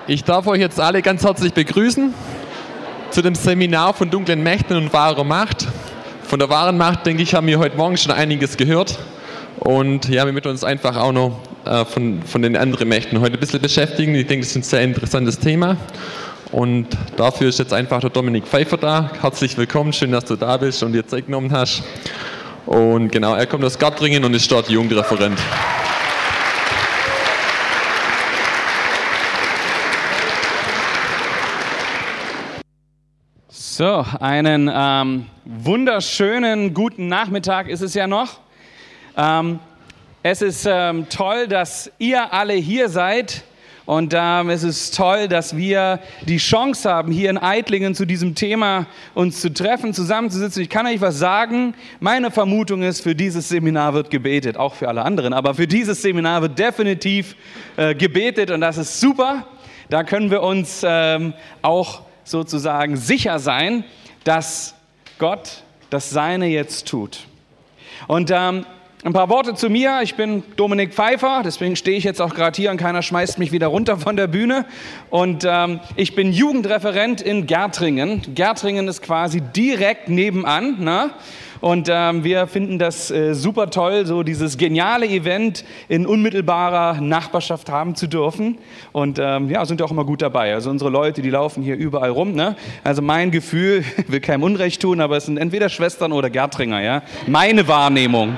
Ich darf euch jetzt alle ganz herzlich begrüßen zu dem Seminar von dunklen Mächten und wahrer Macht. Von der wahren Macht, denke ich, haben wir heute Morgen schon einiges gehört. Und ja, wir möchten uns einfach auch noch von den anderen Mächten heute ein bisschen beschäftigen. Ich denke, das ist ein sehr interessantes Thema. Und dafür ist jetzt einfach der Dominik Pfeiffer da. Herzlich willkommen, schön, dass du da bist und dir Zeit genommen hast. Und genau, er kommt aus Gärtringen und ist dort Jugendreferent. So, einen wunderschönen guten Nachmittag ist es ja noch. Es ist toll, dass ihr alle hier seid und es ist toll, dass wir die Chance haben, hier in Eitlingen zu diesem Thema uns zu treffen, zusammenzusitzen. Ich kann euch was sagen, meine Vermutung ist, für dieses Seminar wird gebetet, auch für alle anderen, aber für dieses Seminar wird definitiv gebetet und das ist super. Da können wir uns auch sozusagen sicher sein, dass Gott das Seine jetzt tut. Und ein paar Worte zu mir. Ich bin Dominik Pfeiffer, deswegen stehe ich jetzt auch gerade hier und keiner schmeißt mich wieder runter von der Bühne. Und ich bin Jugendreferent in Gärtringen. Gärtringen ist quasi direkt nebenan, ne? Und wir finden das super toll, so dieses geniale Event in unmittelbarer Nachbarschaft haben zu dürfen. Und ja, sind auch immer gut dabei. Also unsere Leute, die laufen hier überall rum, ne? Also mein Gefühl, will keinem Unrecht tun, aber es sind entweder Schwestern oder Gärtringer, ja? Meine Wahrnehmung.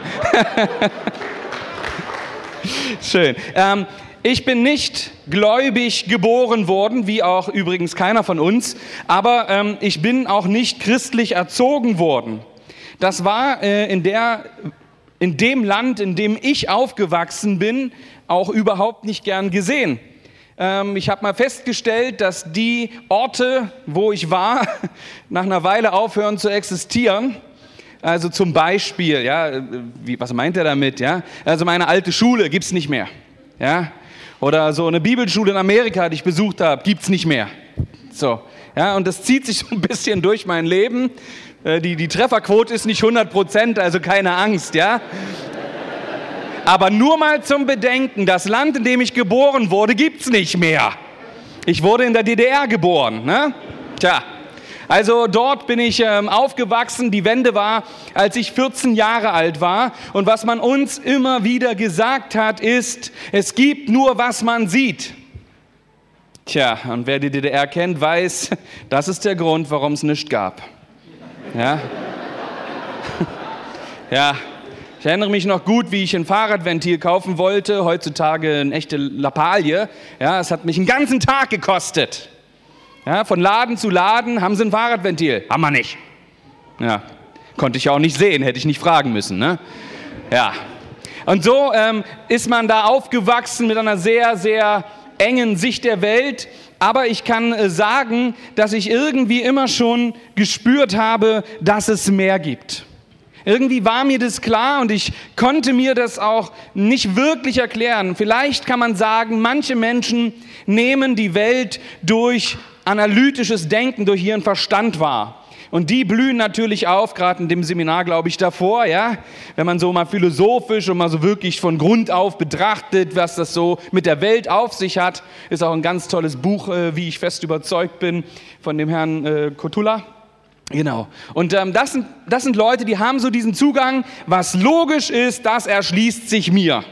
Schön. Ich bin nicht gläubig geboren worden, wie auch übrigens keiner von uns, aber ich bin auch nicht christlich erzogen worden. Das war in dem Land, in dem ich aufgewachsen bin, auch überhaupt nicht gern gesehen. Ich habe mal festgestellt, dass die Orte, wo ich war, nach einer Weile aufhören zu existieren. Also zum Beispiel, ja, was meint er damit? Ja? Also meine alte Schule gibt es nicht mehr. Ja? Oder so eine Bibelschule in Amerika, die ich besucht habe, gibt es nicht mehr. So, ja, und das zieht sich so ein bisschen durch mein Leben. Die Trefferquote ist nicht 100%, also keine Angst, ja. Aber nur mal zum Bedenken, das Land, in dem ich geboren wurde, gibt's nicht mehr. Ich wurde in der DDR geboren, ne? Tja, also dort bin ich aufgewachsen. Die Wende war, als ich 14 Jahre alt war. Und was man uns immer wieder gesagt hat, ist, es gibt nur, was man sieht. Tja, und wer die DDR kennt, weiß, das ist der Grund, warum es nichts gab. Ja. Ja, ich erinnere mich noch gut, wie ich ein Fahrradventil kaufen wollte, heutzutage eine echte Lappalie. Ja, es hat mich einen ganzen Tag gekostet. Ja, von Laden zu Laden haben sie ein Fahrradventil. Haben wir nicht. Ja, konnte ich auch nicht sehen, hätte ich nicht fragen müssen. Ne? Ja. Und so ist man da aufgewachsen mit einer sehr, sehr engen Sicht der Welt. Aber ich kann sagen, dass ich irgendwie immer schon gespürt habe, dass es mehr gibt. Irgendwie war mir das klar und ich konnte mir das auch nicht wirklich erklären. Vielleicht kann man sagen, manche Menschen nehmen die Welt durch analytisches Denken, durch ihren Verstand wahr. Und die blühen natürlich auf, gerade in dem Seminar, glaube ich, davor, ja. Wenn man so mal philosophisch und mal so wirklich von Grund auf betrachtet, was das so mit der Welt auf sich hat, ist auch ein ganz tolles Buch, wie ich fest überzeugt bin, von dem Herrn Kotula. Genau. Und das sind Leute, die haben so diesen Zugang, was logisch ist, das erschließt sich mir.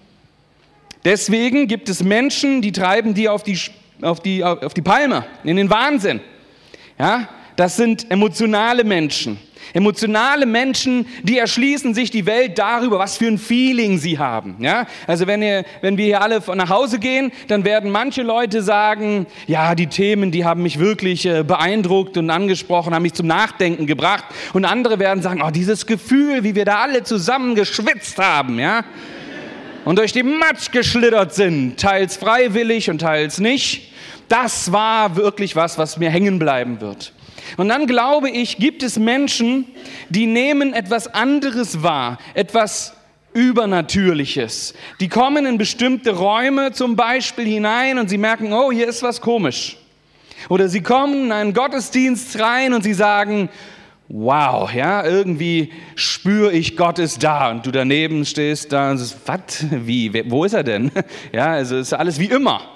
Deswegen gibt es Menschen, die treiben die auf die Palme, in den Wahnsinn. Ja. Das sind emotionale Menschen. Emotionale Menschen, die erschließen sich die Welt darüber, was für ein Feeling sie haben. Ja? Also wenn wir hier alle nach Hause gehen, dann werden manche Leute sagen, ja, die Themen, die haben mich wirklich beeindruckt und angesprochen, haben mich zum Nachdenken gebracht. Und andere werden sagen, oh, dieses Gefühl, wie wir da alle zusammen geschwitzt haben, ja? Und durch den Matsch geschlittert sind, teils freiwillig und teils nicht, das war wirklich was mir hängen bleiben wird. Und dann glaube ich, gibt es Menschen, die nehmen etwas anderes wahr, etwas Übernatürliches. Die kommen in bestimmte Räume zum Beispiel hinein und sie merken, oh, hier ist was komisch. Oder sie kommen in einen Gottesdienst rein und sie sagen, wow, ja, irgendwie spüre ich, Gott ist da. Und du daneben stehst da und sagst, was, wie, wo ist er denn? Ja, also ist alles wie immer.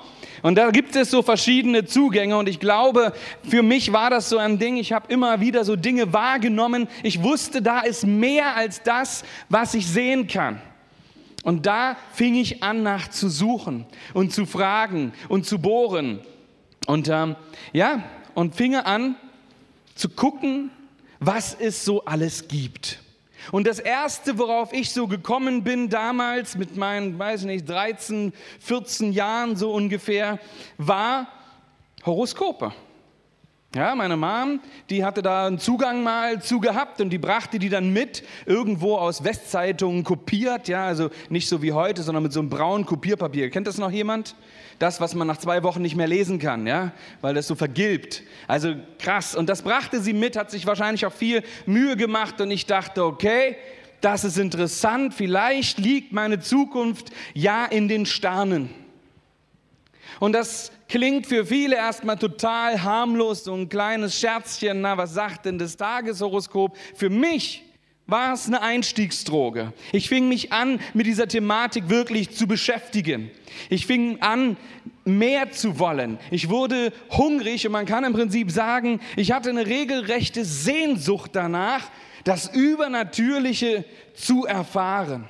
Und da gibt es so verschiedene Zugänge und ich glaube, für mich war das so ein Ding, ich habe immer wieder so Dinge wahrgenommen. Ich wusste, da ist mehr als das, was ich sehen kann. Und da fing ich an, nach zu suchen und zu fragen und zu bohren. Und und fing an zu gucken, was es so alles gibt. Und das Erste, worauf ich so gekommen bin damals mit meinen, 13, 14 Jahren so ungefähr, war Horoskope. Ja, meine Mom, die hatte da einen Zugang mal zu gehabt und die brachte die dann mit, irgendwo aus Westzeitungen kopiert, ja, also nicht so wie heute, sondern mit so einem braunen Kopierpapier. Kennt das noch jemand? Das, was man nach 2 Wochen nicht mehr lesen kann, ja, weil das so vergilbt. Also krass. Und das brachte sie mit, hat sich wahrscheinlich auch viel Mühe gemacht und ich dachte, okay, das ist interessant, vielleicht liegt meine Zukunft ja in den Sternen. Und das klingt für viele erstmal total harmlos, so ein kleines Scherzchen, na, was sagt denn das Tageshoroskop? Für mich war es eine Einstiegsdroge. Ich fing mich an, mit dieser Thematik wirklich zu beschäftigen. Ich fing an, mehr zu wollen. Ich wurde hungrig und man kann im Prinzip sagen, ich hatte eine regelrechte Sehnsucht danach, das Übernatürliche zu erfahren.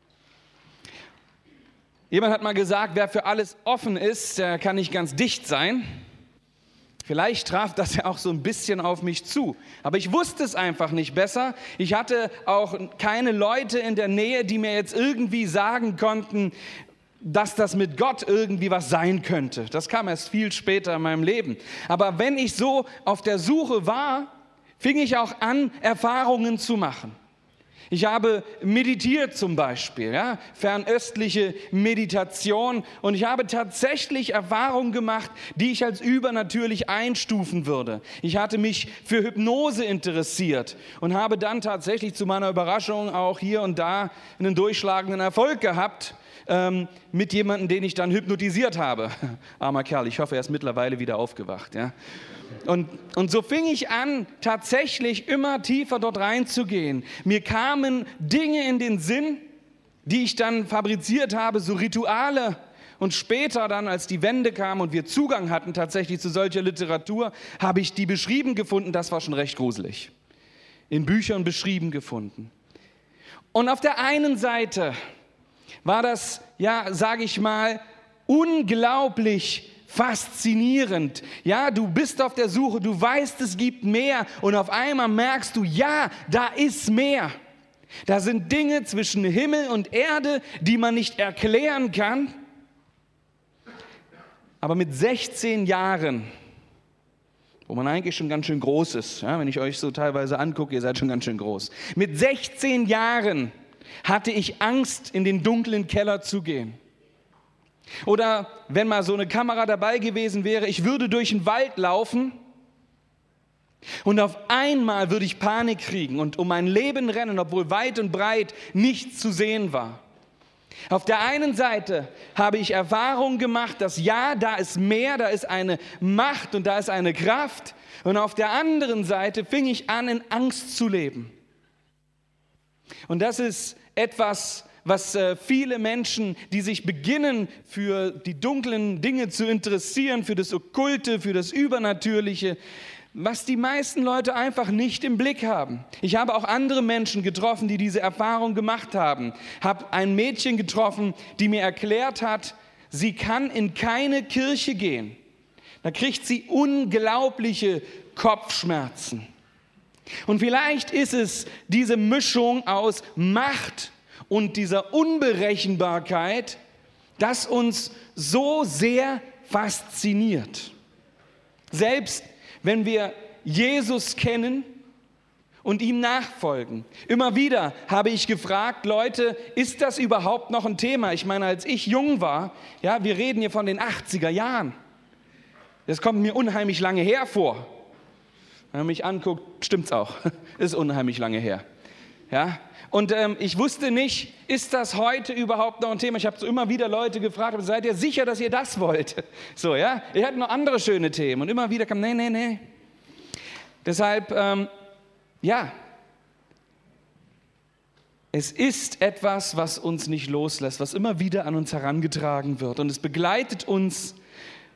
Jemand hat mal gesagt, wer für alles offen ist, der kann nicht ganz dicht sein. Vielleicht traf das ja auch so ein bisschen auf mich zu. Aber ich wusste es einfach nicht besser. Ich hatte auch keine Leute in der Nähe, die mir jetzt irgendwie sagen konnten, dass das mit Gott irgendwie was sein könnte. Das kam erst viel später in meinem Leben. Aber wenn ich so auf der Suche war, fing ich auch an, Erfahrungen zu machen. Ich habe meditiert zum Beispiel, ja, fernöstliche Meditation, und ich habe tatsächlich Erfahrungen gemacht, die ich als übernatürlich einstufen würde. Ich hatte mich für Hypnose interessiert und habe dann tatsächlich zu meiner Überraschung auch hier und da einen durchschlagenden Erfolg gehabt mit jemandem, den ich dann hypnotisiert habe. Armer Kerl, ich hoffe, er ist mittlerweile wieder aufgewacht, ja. Und so fing ich an, tatsächlich immer tiefer dort reinzugehen. Mir kamen Dinge in den Sinn, die ich dann fabriziert habe, so Rituale. Und später dann, als die Wende kam und wir Zugang hatten tatsächlich zu solcher Literatur, habe ich die beschrieben gefunden. Das war schon recht gruselig. In Büchern beschrieben gefunden. Und auf der einen Seite war das, ja, sage ich mal, unglaublich faszinierend. Ja, du bist auf der Suche, du weißt, es gibt mehr und auf einmal merkst du, ja, da ist mehr. Da sind Dinge zwischen Himmel und Erde, die man nicht erklären kann. Aber mit 16 Jahren, wo man eigentlich schon ganz schön groß ist, ja, wenn ich euch so teilweise angucke, ihr seid schon ganz schön groß. Mit 16 Jahren hatte ich Angst, in den dunklen Keller zu gehen. Oder wenn mal so eine Kamera dabei gewesen wäre, ich würde durch den Wald laufen und auf einmal würde ich Panik kriegen und um mein Leben rennen, obwohl weit und breit nichts zu sehen war. Auf der einen Seite habe ich Erfahrung gemacht, dass ja, da ist mehr, da ist eine Macht und da ist eine Kraft. Und auf der anderen Seite fing ich an, in Angst zu leben. Und das ist etwas, was viele Menschen, die sich beginnen, für die dunklen Dinge zu interessieren, für das Okkulte, für das Übernatürliche, was die meisten Leute einfach nicht im Blick haben. Ich habe auch andere Menschen getroffen, die diese Erfahrung gemacht haben. Habe ein Mädchen getroffen, die mir erklärt hat, sie kann in keine Kirche gehen. Da kriegt sie unglaubliche Kopfschmerzen. Und vielleicht ist es diese Mischung aus Macht und dieser Unberechenbarkeit, das uns so sehr fasziniert. Selbst wenn wir Jesus kennen und ihm nachfolgen. Immer wieder habe ich gefragt, Leute, ist das überhaupt noch ein Thema? Ich meine, als ich jung war, ja, wir reden hier von den 80er Jahren. Das kommt mir unheimlich lange her vor. Wenn man mich anguckt, stimmt's auch. Ist unheimlich lange her. Ja? Und ich wusste nicht, ist das heute überhaupt noch ein Thema? Ich habe so immer wieder Leute gefragt, seid ihr sicher, dass ihr das wollt? So, ja, ihr hattet noch andere schöne Themen. Und immer wieder kam, nee. Deshalb, ja, es ist etwas, was uns nicht loslässt, was immer wieder an uns herangetragen wird. Und es begleitet uns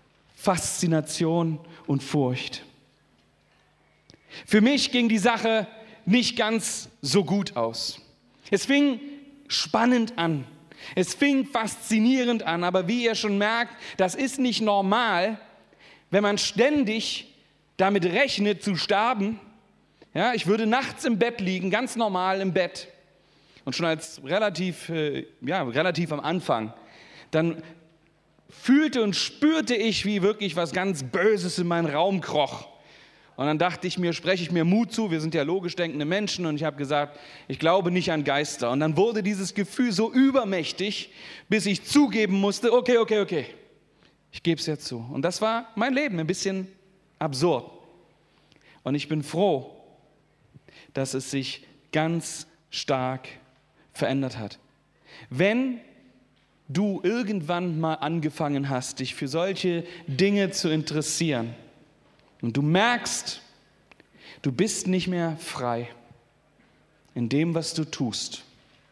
Faszination und Furcht. Für mich ging die Sache nicht ganz so gut aus. Es fing spannend an. Es fing faszinierend an, aber wie ihr schon merkt, das ist nicht normal, wenn man ständig damit rechnet zu sterben. Ja, ich würde nachts im Bett liegen, ganz normal im Bett. Und schon als relativ am Anfang, dann fühlte und spürte ich, wie wirklich was ganz Böses in meinen Raum kroch. Und dann dachte ich mir, spreche ich mir Mut zu, wir sind ja logisch denkende Menschen, und ich habe gesagt, ich glaube nicht an Geister. Und dann wurde dieses Gefühl so übermächtig, bis ich zugeben musste, okay, ich gebe es jetzt zu. Und das war mein Leben, ein bisschen absurd. Und ich bin froh, dass es sich ganz stark verändert hat. Wenn du irgendwann mal angefangen hast, dich für solche Dinge zu interessieren, und du merkst, du bist nicht mehr frei in dem, was du tust.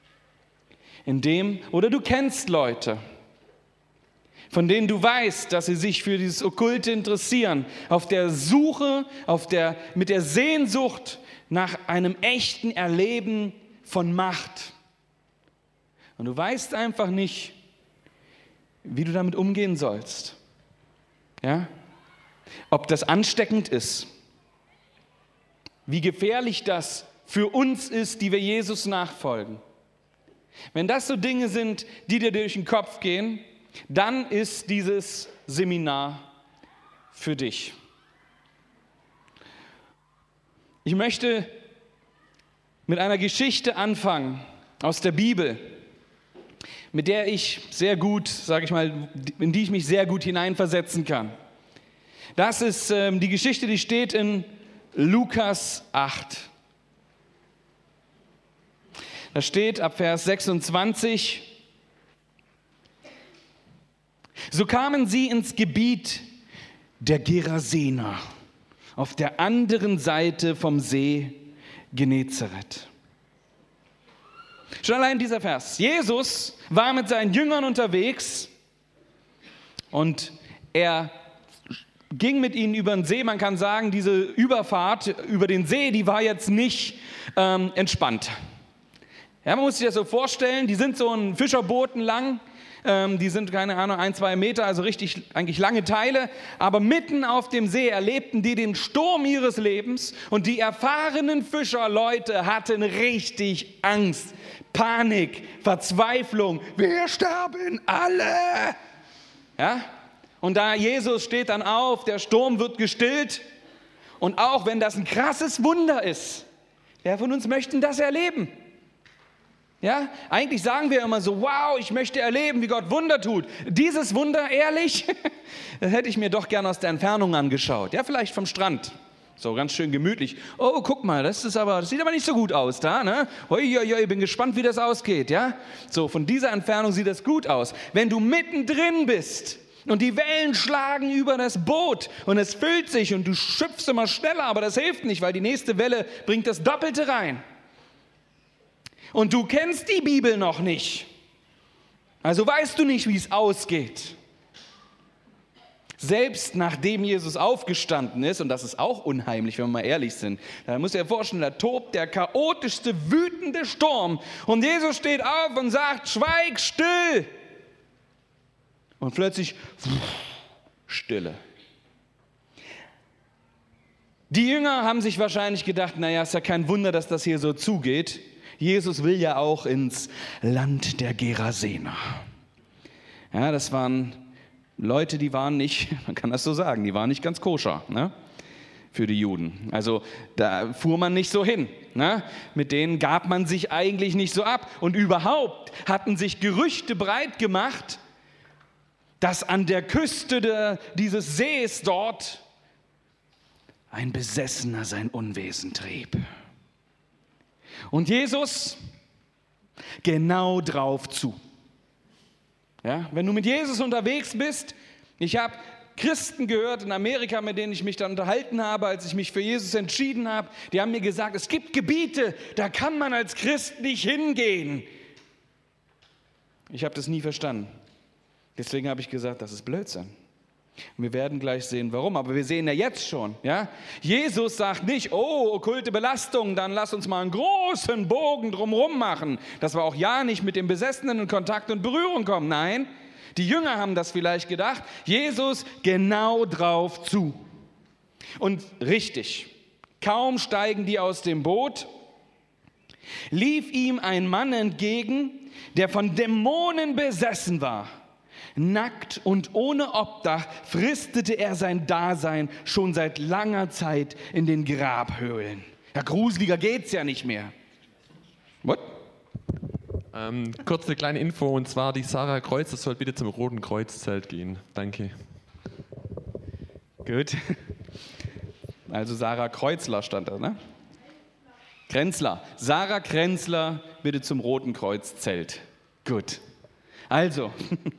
Oder du kennst Leute, von denen du weißt, dass sie sich für dieses Okkulte interessieren, auf der Suche, mit der Sehnsucht nach einem echten Erleben von Macht. Und du weißt einfach nicht, wie du damit umgehen sollst. Ja? Ob das ansteckend ist, wie gefährlich das für uns ist, die wir Jesus nachfolgen. Wenn das so Dinge sind, die dir durch den Kopf gehen, dann ist dieses Seminar für dich. Ich möchte mit einer Geschichte anfangen aus der Bibel, mit der ich sehr gut, in die ich mich sehr gut hineinversetzen kann. Das ist die Geschichte, die steht in Lukas 8. Da steht ab Vers 26: So kamen sie ins Gebiet der Gerasener, auf der anderen Seite vom See Genezareth. Schon allein dieser Vers. Jesus war mit seinen Jüngern unterwegs und er ging mit ihnen über den See. Man kann sagen, diese Überfahrt über den See, die war jetzt nicht entspannt. Ja, man muss sich das so vorstellen, die sind so ein Fischerbooten lang, die sind, keine Ahnung, 1-2 Meter, also richtig eigentlich lange Teile, aber mitten auf dem See erlebten die den Sturm ihres Lebens und die erfahrenen Fischerleute hatten richtig Angst, Panik, Verzweiflung, wir sterben alle. Ja? Und da Jesus steht dann auf, der Sturm wird gestillt, und auch wenn das ein krasses Wunder ist, wer von uns möchte das erleben? Ja, eigentlich sagen wir immer so, wow, ich möchte erleben, wie Gott Wunder tut. Dieses Wunder, ehrlich, das hätte ich mir doch gerne aus der Entfernung angeschaut. Ja, vielleicht vom Strand. So ganz schön gemütlich. Oh, guck mal, das sieht aber nicht so gut aus da, ne? Ich bin gespannt, wie das ausgeht, ja? So, von dieser Entfernung sieht das gut aus. Wenn du mittendrin bist und die Wellen schlagen über das Boot und es füllt sich und du schöpfst immer schneller, aber das hilft nicht, weil die nächste Welle bringt das Doppelte rein. Und du kennst die Bibel noch nicht. Also weißt du nicht, wie es ausgeht. Selbst nachdem Jesus aufgestanden ist, und das ist auch unheimlich, wenn wir mal ehrlich sind, da musst du dir vorstellen, da tobt der chaotischste, wütende Sturm. Und Jesus steht auf und sagt, schweig still. Und plötzlich Stille. Die Jünger haben sich wahrscheinlich gedacht, naja, ist ja kein Wunder, dass das hier so zugeht. Jesus will ja auch ins Land der Gerasener. Ja, das waren Leute, die waren nicht, man kann das so sagen, die waren nicht ganz koscher, ne? Für die Juden. Also da fuhr man nicht so hin. Ne? Mit denen gab man sich eigentlich nicht so ab. Und überhaupt hatten sich Gerüchte breit gemacht, dass an der Küste dieses Sees dort ein Besessener sein Unwesen trieb. Und Jesus genau drauf zu. Ja, wenn du mit Jesus unterwegs bist, ich habe Christen gehört in Amerika, mit denen ich mich dann unterhalten habe, als ich mich für Jesus entschieden habe, die haben mir gesagt, es gibt Gebiete, da kann man als Christ nicht hingehen. Ich habe das nie verstanden. Deswegen habe ich gesagt, das ist Blödsinn. Wir werden gleich sehen, warum, aber wir sehen ja jetzt schon, ja? Jesus sagt nicht, oh, okkulte Belastung, dann lass uns mal einen großen Bogen drumherum machen, dass wir auch ja nicht mit dem Besessenen in Kontakt und Berührung kommen. Nein, die Jünger haben das vielleicht gedacht, Jesus genau drauf zu. Und richtig, kaum steigen die aus dem Boot, lief ihm ein Mann entgegen, der von Dämonen besessen war. Nackt und ohne Obdach fristete er sein Dasein schon seit langer Zeit in den Grabhöhlen. Ja, gruseliger geht's ja nicht mehr. What? Kurze kleine Info, und zwar die Sarah Kreuzer soll bitte zum Roten Kreuzzelt gehen. Danke. Gut. Also Sarah Kreuzler stand da, ne? Krenzler. Sarah Krenzler bitte zum Roten Kreuzzelt. Gut. Also,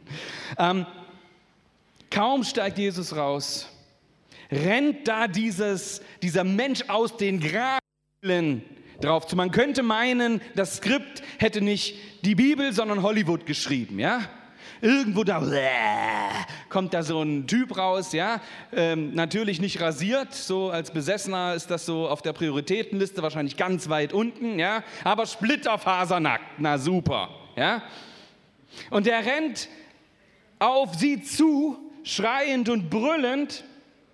kaum steigt Jesus raus, rennt da dieser Mensch aus den Grabhöhlen drauf zu. Man könnte meinen, das Skript hätte nicht die Bibel, sondern Hollywood geschrieben, ja? Irgendwo da kommt da so ein Typ raus, ja? Natürlich nicht rasiert, so als Besessener ist das so auf der Prioritätenliste wahrscheinlich ganz weit unten, ja? Aber splitterfasernackt, na super, ja? Und er rennt auf sie zu, schreiend und brüllend.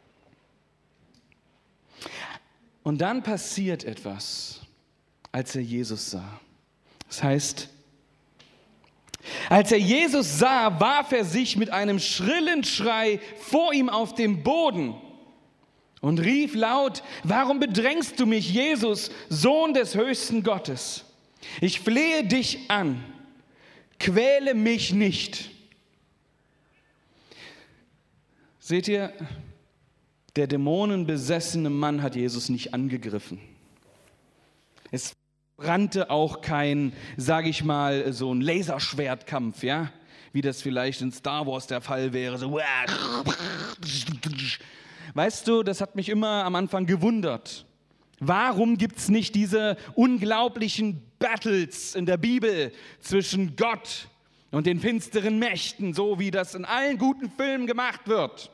Und dann passiert etwas, als er Jesus sah. Das heißt, als er Jesus sah, warf er sich mit einem schrillen Schrei vor ihm auf den Boden und rief laut: Warum bedrängst du mich, Jesus, Sohn des höchsten Gottes? Ich flehe dich an. Quäle mich nicht. Seht ihr, der dämonenbesessene Mann hat Jesus nicht angegriffen. Es brannte auch kein, sage ich mal, so ein Laserschwertkampf, ja, wie das vielleicht in Star Wars der Fall wäre. So. Weißt du, das hat mich immer am Anfang gewundert. Warum gibt es nicht diese unglaublichen Battles in der Bibel zwischen Gott und den finsteren Mächten, so wie das in allen guten Filmen gemacht wird?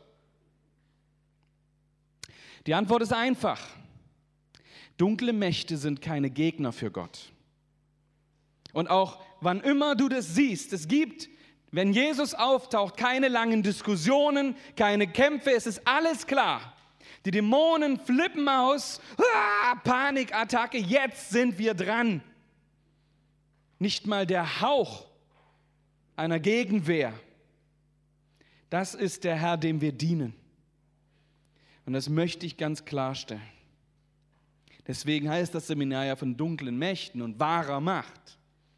Die Antwort ist einfach. Dunkle Mächte sind keine Gegner für Gott. Und auch wann immer du das siehst, es gibt, wenn Jesus auftaucht, keine langen Diskussionen, keine Kämpfe, es ist alles klar. Die Dämonen flippen aus, Panikattacke, jetzt sind wir dran. Nicht mal der Hauch einer Gegenwehr. Das ist der Herr, dem wir dienen. Und das möchte ich ganz klarstellen. Deswegen heißt das Seminar ja von dunklen Mächten und wahrer Macht.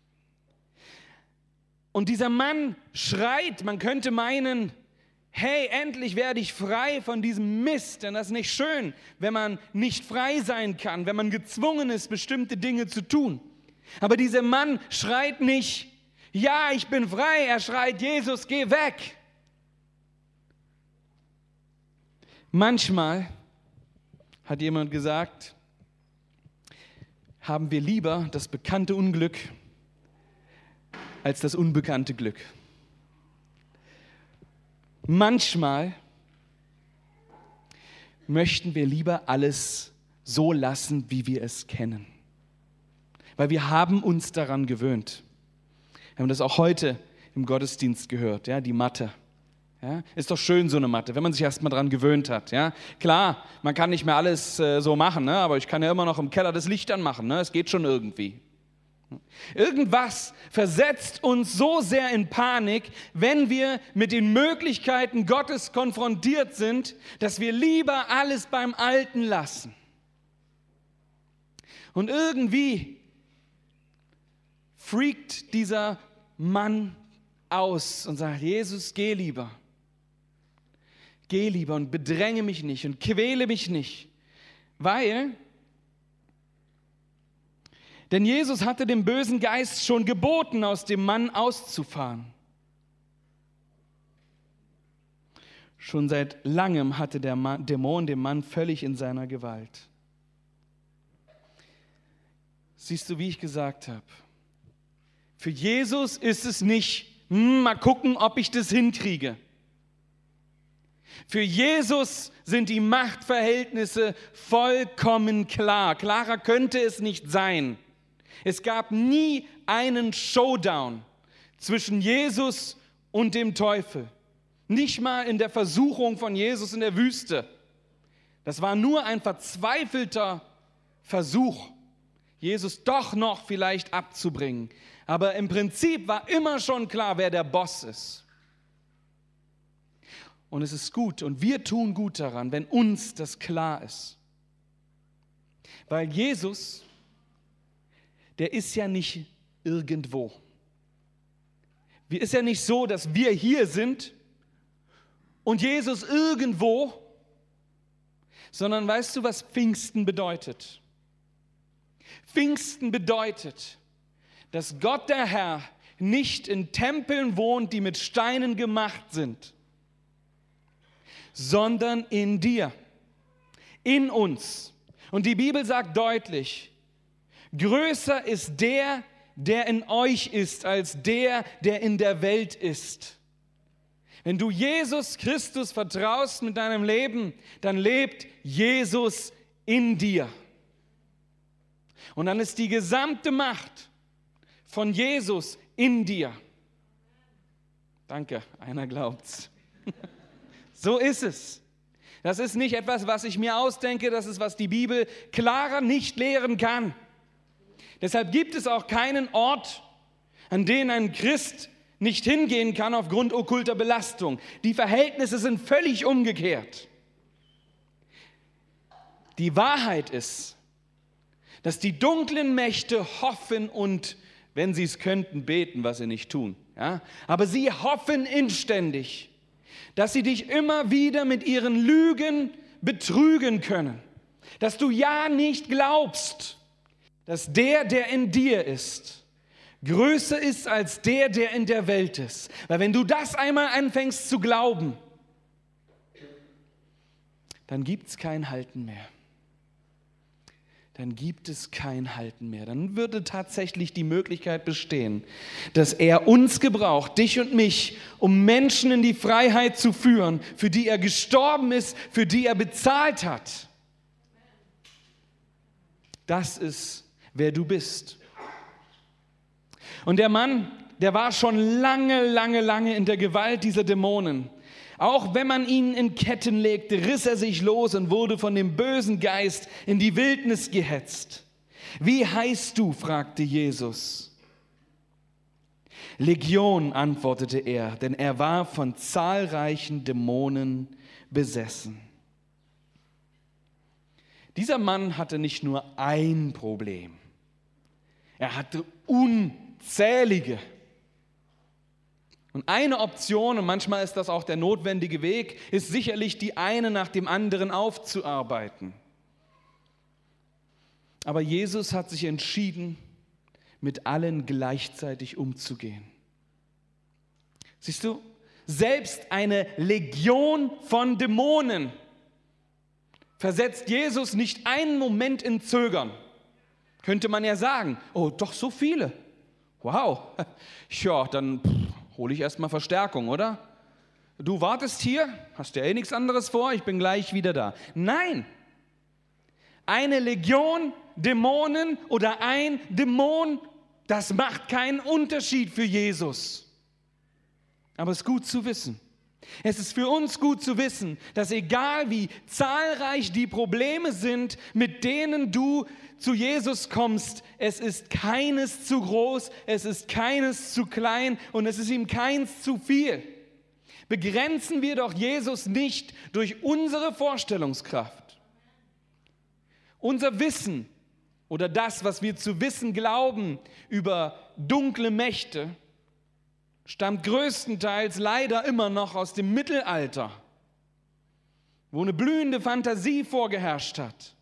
Und dieser Mann schreit, man könnte meinen, hey, endlich werde ich frei von diesem Mist, denn das ist nicht schön, wenn man nicht frei sein kann, wenn man gezwungen ist, bestimmte Dinge zu tun. Aber dieser Mann schreit nicht, ja, ich bin frei, er schreit, Jesus, geh weg. Manchmal, hat jemand gesagt, haben wir lieber das bekannte Unglück als das unbekannte Glück. Manchmal möchten wir lieber alles so lassen, wie wir es kennen. Weil wir haben uns daran gewöhnt. Wir haben das auch heute im Gottesdienst gehört, ja, die Matte. Ja, ist doch schön, so eine Matte, wenn man sich erst mal dran gewöhnt hat. Ja. Klar, man kann nicht mehr alles so machen, ne, aber ich kann ja immer noch im Keller das Licht anmachen. Ne, es geht schon irgendwie. Irgendwas versetzt uns so sehr in Panik, wenn wir mit den Möglichkeiten Gottes konfrontiert sind, dass wir lieber alles beim Alten lassen. Und irgendwie freakt dieser Mann aus und sagt, Jesus, geh lieber. Geh lieber und bedränge mich nicht und quäle mich nicht, denn Jesus hatte dem bösen Geist schon geboten, aus dem Mann auszufahren. Schon seit langem hatte der Dämon den Mann völlig in seiner Gewalt. Siehst du, wie ich gesagt habe, für Jesus ist es nicht, mal gucken, ob ich das hinkriege. Für Jesus sind die Machtverhältnisse vollkommen klar. Klarer könnte es nicht sein. Es gab nie einen Showdown zwischen Jesus und dem Teufel. Nicht mal in der Versuchung von Jesus in der Wüste. Das war nur ein verzweifelter Versuch, Jesus doch noch vielleicht abzubringen. Aber im Prinzip war immer schon klar, wer der Boss ist. Und es ist gut und wir tun gut daran, wenn uns das klar ist. Weil Jesus, der ist ja nicht irgendwo. Es ist ja nicht so, dass wir hier sind und Jesus irgendwo, sondern weißt du, was Pfingsten bedeutet? Pfingsten bedeutet, dass Gott der Herr nicht in Tempeln wohnt, die mit Steinen gemacht sind, sondern in dir, in uns. Und die Bibel sagt deutlich, größer ist der, der in euch ist, als der, der in der Welt ist. Wenn du Jesus Christus vertraust mit deinem Leben, dann lebt Jesus in dir. Und dann ist die gesamte Macht von Jesus in dir. Danke, einer glaubt's. So ist es. Das ist nicht etwas, was ich mir ausdenke, das ist, was die Bibel klarer nicht lehren kann. Deshalb gibt es auch keinen Ort, an den ein Christ nicht hingehen kann aufgrund okkulter Belastung. Die Verhältnisse sind völlig umgekehrt. Die Wahrheit ist, dass die dunklen Mächte hoffen und, wenn sie es könnten, beten, was sie nicht tun. Ja? Aber sie hoffen inständig, dass sie dich immer wieder mit ihren Lügen betrügen können. Dass du ja nicht glaubst, dass der in dir ist, größer ist als der in der Welt ist. Weil wenn du das einmal anfängst zu glauben, dann gibt es kein Halten mehr. Dann gibt es kein Halten mehr. Dann würde tatsächlich die Möglichkeit bestehen, dass er uns gebraucht, dich und mich, um Menschen in die Freiheit zu führen, für die er gestorben ist, für die er bezahlt hat. Das ist, wer du bist. Und der Mann, der war schon lange in der Gewalt dieser Dämonen. Auch wenn man ihn in Ketten legte, riss er sich los und wurde von dem bösen Geist in die Wildnis gehetzt. Wie heißt du? Fragte Jesus. Legion, antwortete er, denn er war von zahlreichen Dämonen besessen. Dieser Mann hatte nicht nur ein Problem, er hatte unzählige. Und eine Option, und manchmal ist das auch der notwendige Weg, ist sicherlich die eine nach dem anderen aufzuarbeiten. Aber Jesus hat sich entschieden, mit allen gleichzeitig umzugehen. Siehst du, selbst eine Legion von Dämonen versetzt Jesus nicht einen Moment in Zögern. Könnte man ja sagen, oh, doch so viele. Wow, ja, dann hole ich erstmal Verstärkung, oder? Du wartest hier, hast ja eh nichts anderes vor, ich bin gleich wieder da. Nein, eine Legion Dämonen oder ein Dämon, das macht keinen Unterschied für Jesus. Aber es ist gut zu wissen. Es ist für uns gut zu wissen, dass egal wie zahlreich die Probleme sind, mit denen du zu Jesus kommst, es ist keines zu groß, es ist keines zu klein und es ist ihm keins zu viel. Begrenzen wir doch Jesus nicht durch unsere Vorstellungskraft. Unser Wissen oder das, was wir zu wissen glauben über dunkle Mächte, stammt größtenteils leider immer noch aus dem Mittelalter, wo eine blühende Fantasie vorgeherrscht hat,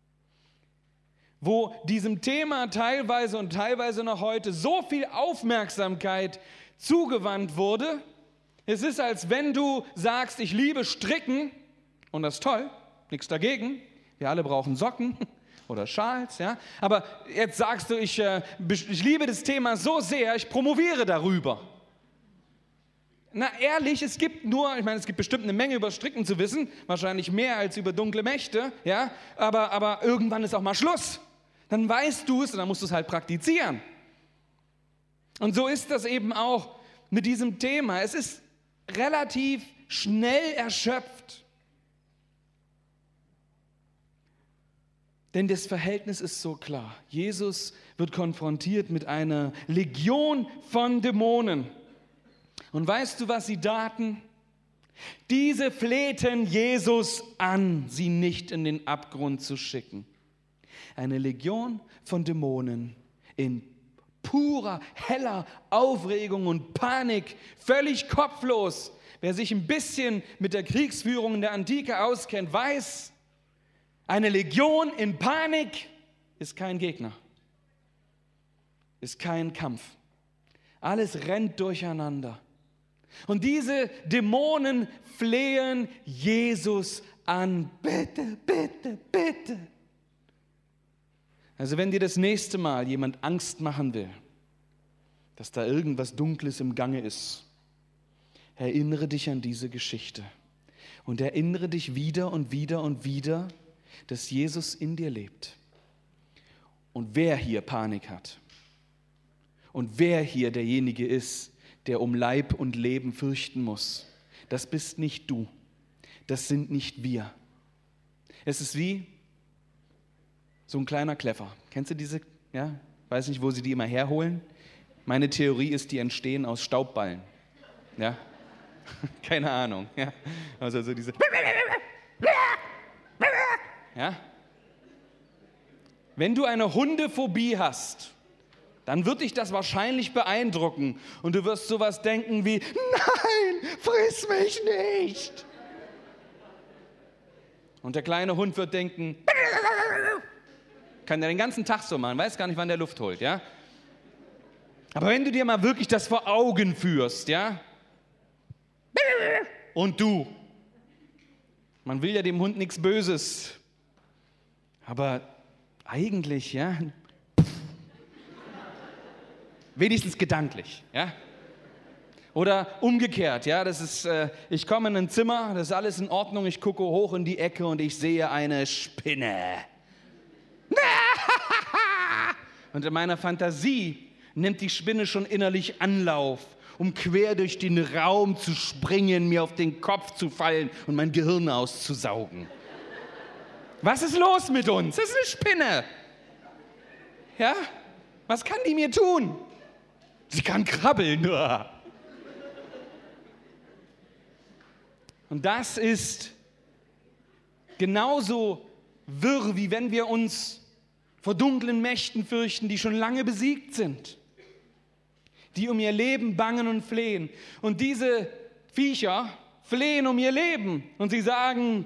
wo diesem Thema teilweise und teilweise noch heute so viel Aufmerksamkeit zugewandt wurde. Es ist, als wenn du sagst, ich liebe Stricken, und das ist toll, nichts dagegen, wir alle brauchen Socken oder Schals, ja? Aber jetzt sagst du, ich liebe das Thema so sehr, ich promoviere darüber. Na ehrlich, es gibt bestimmt eine Menge über Stricken zu wissen, wahrscheinlich mehr als über dunkle Mächte, ja, aber irgendwann ist auch mal Schluss. Dann weißt du es und dann musst du es halt praktizieren. Und so ist das eben auch mit diesem Thema. Es ist relativ schnell erschöpft. Denn das Verhältnis ist so klar. Jesus wird konfrontiert mit einer Legion von Dämonen. Und weißt du, was sie taten? Diese flehten Jesus an, sie nicht in den Abgrund zu schicken. Eine Legion von Dämonen in purer, heller Aufregung und Panik, völlig kopflos. Wer sich ein bisschen mit der Kriegsführung in der Antike auskennt, weiß, eine Legion in Panik ist kein Gegner, ist kein Kampf. Alles rennt durcheinander. Und diese Dämonen flehen Jesus an. Bitte, bitte, bitte. Also wenn dir das nächste Mal jemand Angst machen will, dass da irgendwas Dunkles im Gange ist, erinnere dich an diese Geschichte. Und erinnere dich wieder und wieder und wieder, dass Jesus in dir lebt. Und wer hier Panik hat und wer hier derjenige ist, der um Leib und Leben fürchten muss, das bist nicht du, das sind nicht wir. Es ist wie so ein kleiner Kleffer. Kennst du diese? Ja? Weiß nicht, wo sie die immer herholen. Meine Theorie ist, die entstehen aus Staubballen. Ja? Keine Ahnung. Ja? Also so diese. Ja? Wenn du eine Hundephobie hast, dann wird dich das wahrscheinlich beeindrucken und du wirst sowas denken wie, nein, friss mich nicht. Und der kleine Hund wird denken, kann der den ganzen Tag so machen, weiß gar nicht, wann der Luft holt, ja? Aber wenn du dir mal wirklich das vor Augen führst, ja? Und du, man will ja dem Hund nichts Böses, aber eigentlich, ja, wenigstens gedanklich, ja? Oder umgekehrt, ja, das ist, ich komme in ein Zimmer, das ist alles in Ordnung, ich gucke hoch in die Ecke und ich sehe eine Spinne. Und in meiner Fantasie nimmt die Spinne schon innerlich Anlauf, um quer durch den Raum zu springen, mir auf den Kopf zu fallen und mein Gehirn auszusaugen. Was ist los mit uns? Das ist eine Spinne. Ja? Was kann die mir tun? Sie kann krabbeln. Und das ist genauso wirr, wie wenn wir uns vor dunklen Mächten fürchten, die schon lange besiegt sind, die um ihr Leben bangen und flehen. Und diese Viecher flehen um ihr Leben und sie sagen,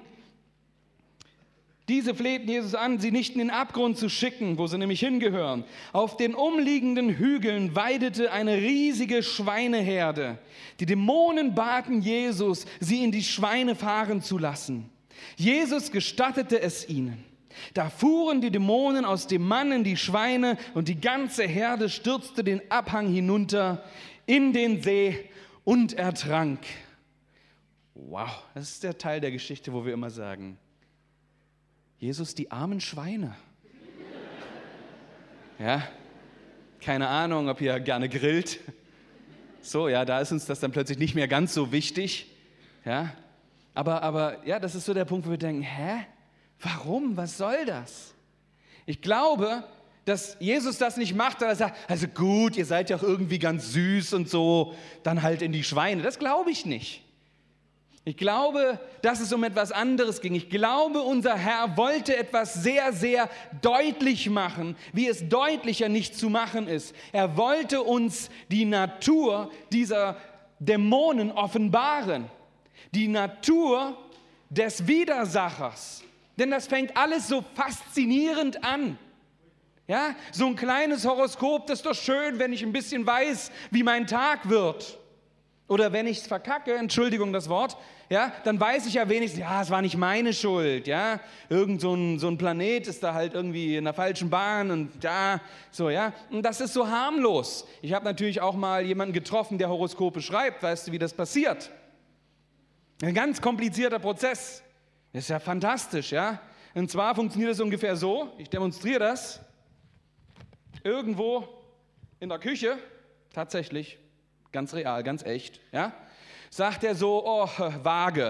diese flehten Jesus an, sie nicht in den Abgrund zu schicken, wo sie nämlich hingehören. Auf den umliegenden Hügeln weidete eine riesige Schweineherde. Die Dämonen baten Jesus, sie in die Schweine fahren zu lassen. Jesus gestattete es ihnen. Da fuhren die Dämonen aus dem Mann in die Schweine und die ganze Herde stürzte den Abhang hinunter in den See und ertrank. Wow, das ist der Teil der Geschichte, wo wir immer sagen, Jesus, die armen Schweine. Ja, keine Ahnung, ob ihr gerne grillt. So, ja, da ist uns das dann plötzlich nicht mehr ganz so wichtig. Ja, aber ja, das ist so der Punkt, wo wir denken, hä? Warum? Was soll das? Ich glaube, dass Jesus das nicht macht, weil er sagt, also gut, ihr seid ja auch irgendwie ganz süß und so, dann halt in die Schweine. Das glaube ich nicht. Ich glaube, dass es um etwas anderes ging. Ich glaube, unser Herr wollte etwas sehr, sehr deutlich machen, wie es deutlicher nicht zu machen ist. Er wollte uns die Natur dieser Dämonen offenbaren. Die Natur des Widersachers. Denn das fängt alles so faszinierend an. Ja, so ein kleines Horoskop, das ist doch schön, wenn ich ein bisschen weiß, wie mein Tag wird. Oder wenn ich es verkacke, Entschuldigung das Wort, ja, dann weiß ich ja wenigstens, ja, es war nicht meine Schuld, ja. Irgend so ein Planet ist da halt irgendwie in der falschen Bahn und ja, so, ja. Und das ist so harmlos. Ich habe natürlich auch mal jemanden getroffen, der Horoskope schreibt. Weißt du, wie das passiert? Ein ganz komplizierter Prozess. Das ist ja fantastisch, ja. Und zwar funktioniert es ungefähr so, ich demonstriere das, irgendwo in der Küche, tatsächlich, ganz real, ganz echt, ja, sagt er so, oh, Waage.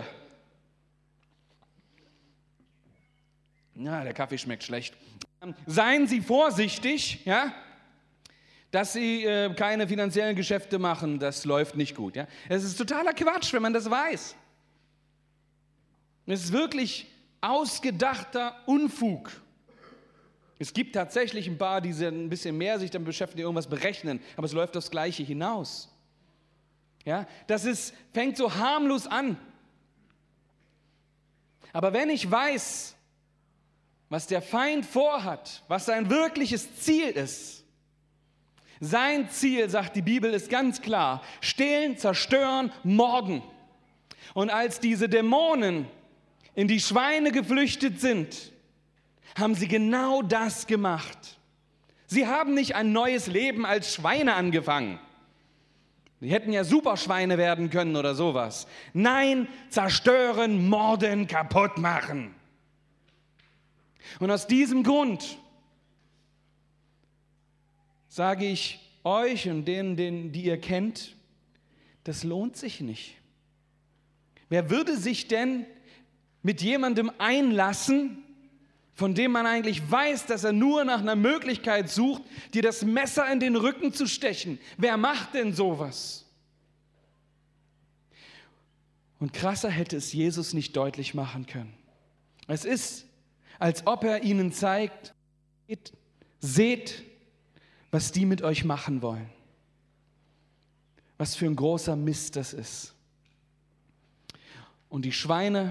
Na, der Kaffee schmeckt schlecht. Seien Sie vorsichtig, ja, dass Sie keine finanziellen Geschäfte machen, das läuft nicht gut, ja. Es ist totaler Quatsch, wenn man das weiß. Es ist wirklich ausgedachter Unfug. Es gibt tatsächlich ein paar, die ein bisschen mehr sich damit beschäftigen, die irgendwas berechnen, aber es läuft aufs Gleiche hinaus. Ja, fängt so harmlos an. Aber wenn ich weiß, was der Feind vorhat, was sein wirkliches Ziel ist, sein Ziel, sagt die Bibel, ist ganz klar: stehlen, zerstören, morden. Und als diese Dämonen in die Schweine geflüchtet sind, haben sie genau das gemacht. Sie haben nicht ein neues Leben als Schweine angefangen. Sie hätten ja Superschweine werden können oder sowas. Nein, zerstören, morden, kaputt machen. Und aus diesem Grund sage ich euch und denen, die ihr kennt, das lohnt sich nicht. Wer würde sich denn mit jemandem einlassen, von dem man eigentlich weiß, dass er nur nach einer Möglichkeit sucht, dir das Messer in den Rücken zu stechen? Wer macht denn sowas? Und krasser hätte es Jesus nicht deutlich machen können. Es ist, als ob er ihnen zeigt, seht, was die mit euch machen wollen. Was für ein großer Mist das ist. Und die Schweine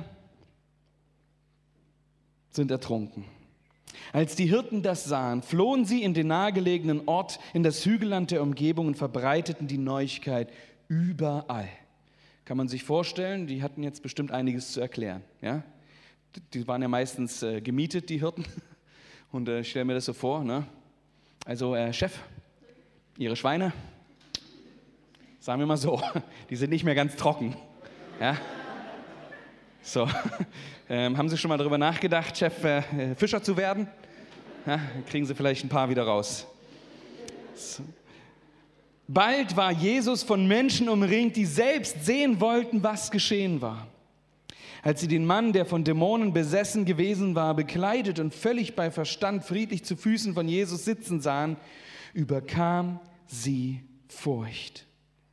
sind ertrunken. Als die Hirten das sahen, flohen sie in den nahegelegenen Ort, in das Hügelland der Umgebung und verbreiteten die Neuigkeit überall. Kann man sich vorstellen, die hatten jetzt bestimmt einiges zu erklären. Ja? Die waren ja meistens gemietet, die Hirten. Und ich stelle mir das so vor, ne? Also Chef, Ihre Schweine, sagen wir mal so, die sind nicht mehr ganz trocken. Ja? So, haben Sie schon mal darüber nachgedacht, Chef, Fischer zu werden? Ja, dann kriegen Sie vielleicht ein paar wieder raus. So. Bald war Jesus von Menschen umringt, die selbst sehen wollten, was geschehen war. Als sie den Mann, der von Dämonen besessen gewesen war, bekleidet und völlig bei Verstand friedlich zu Füßen von Jesus sitzen sahen, überkam sie Furcht.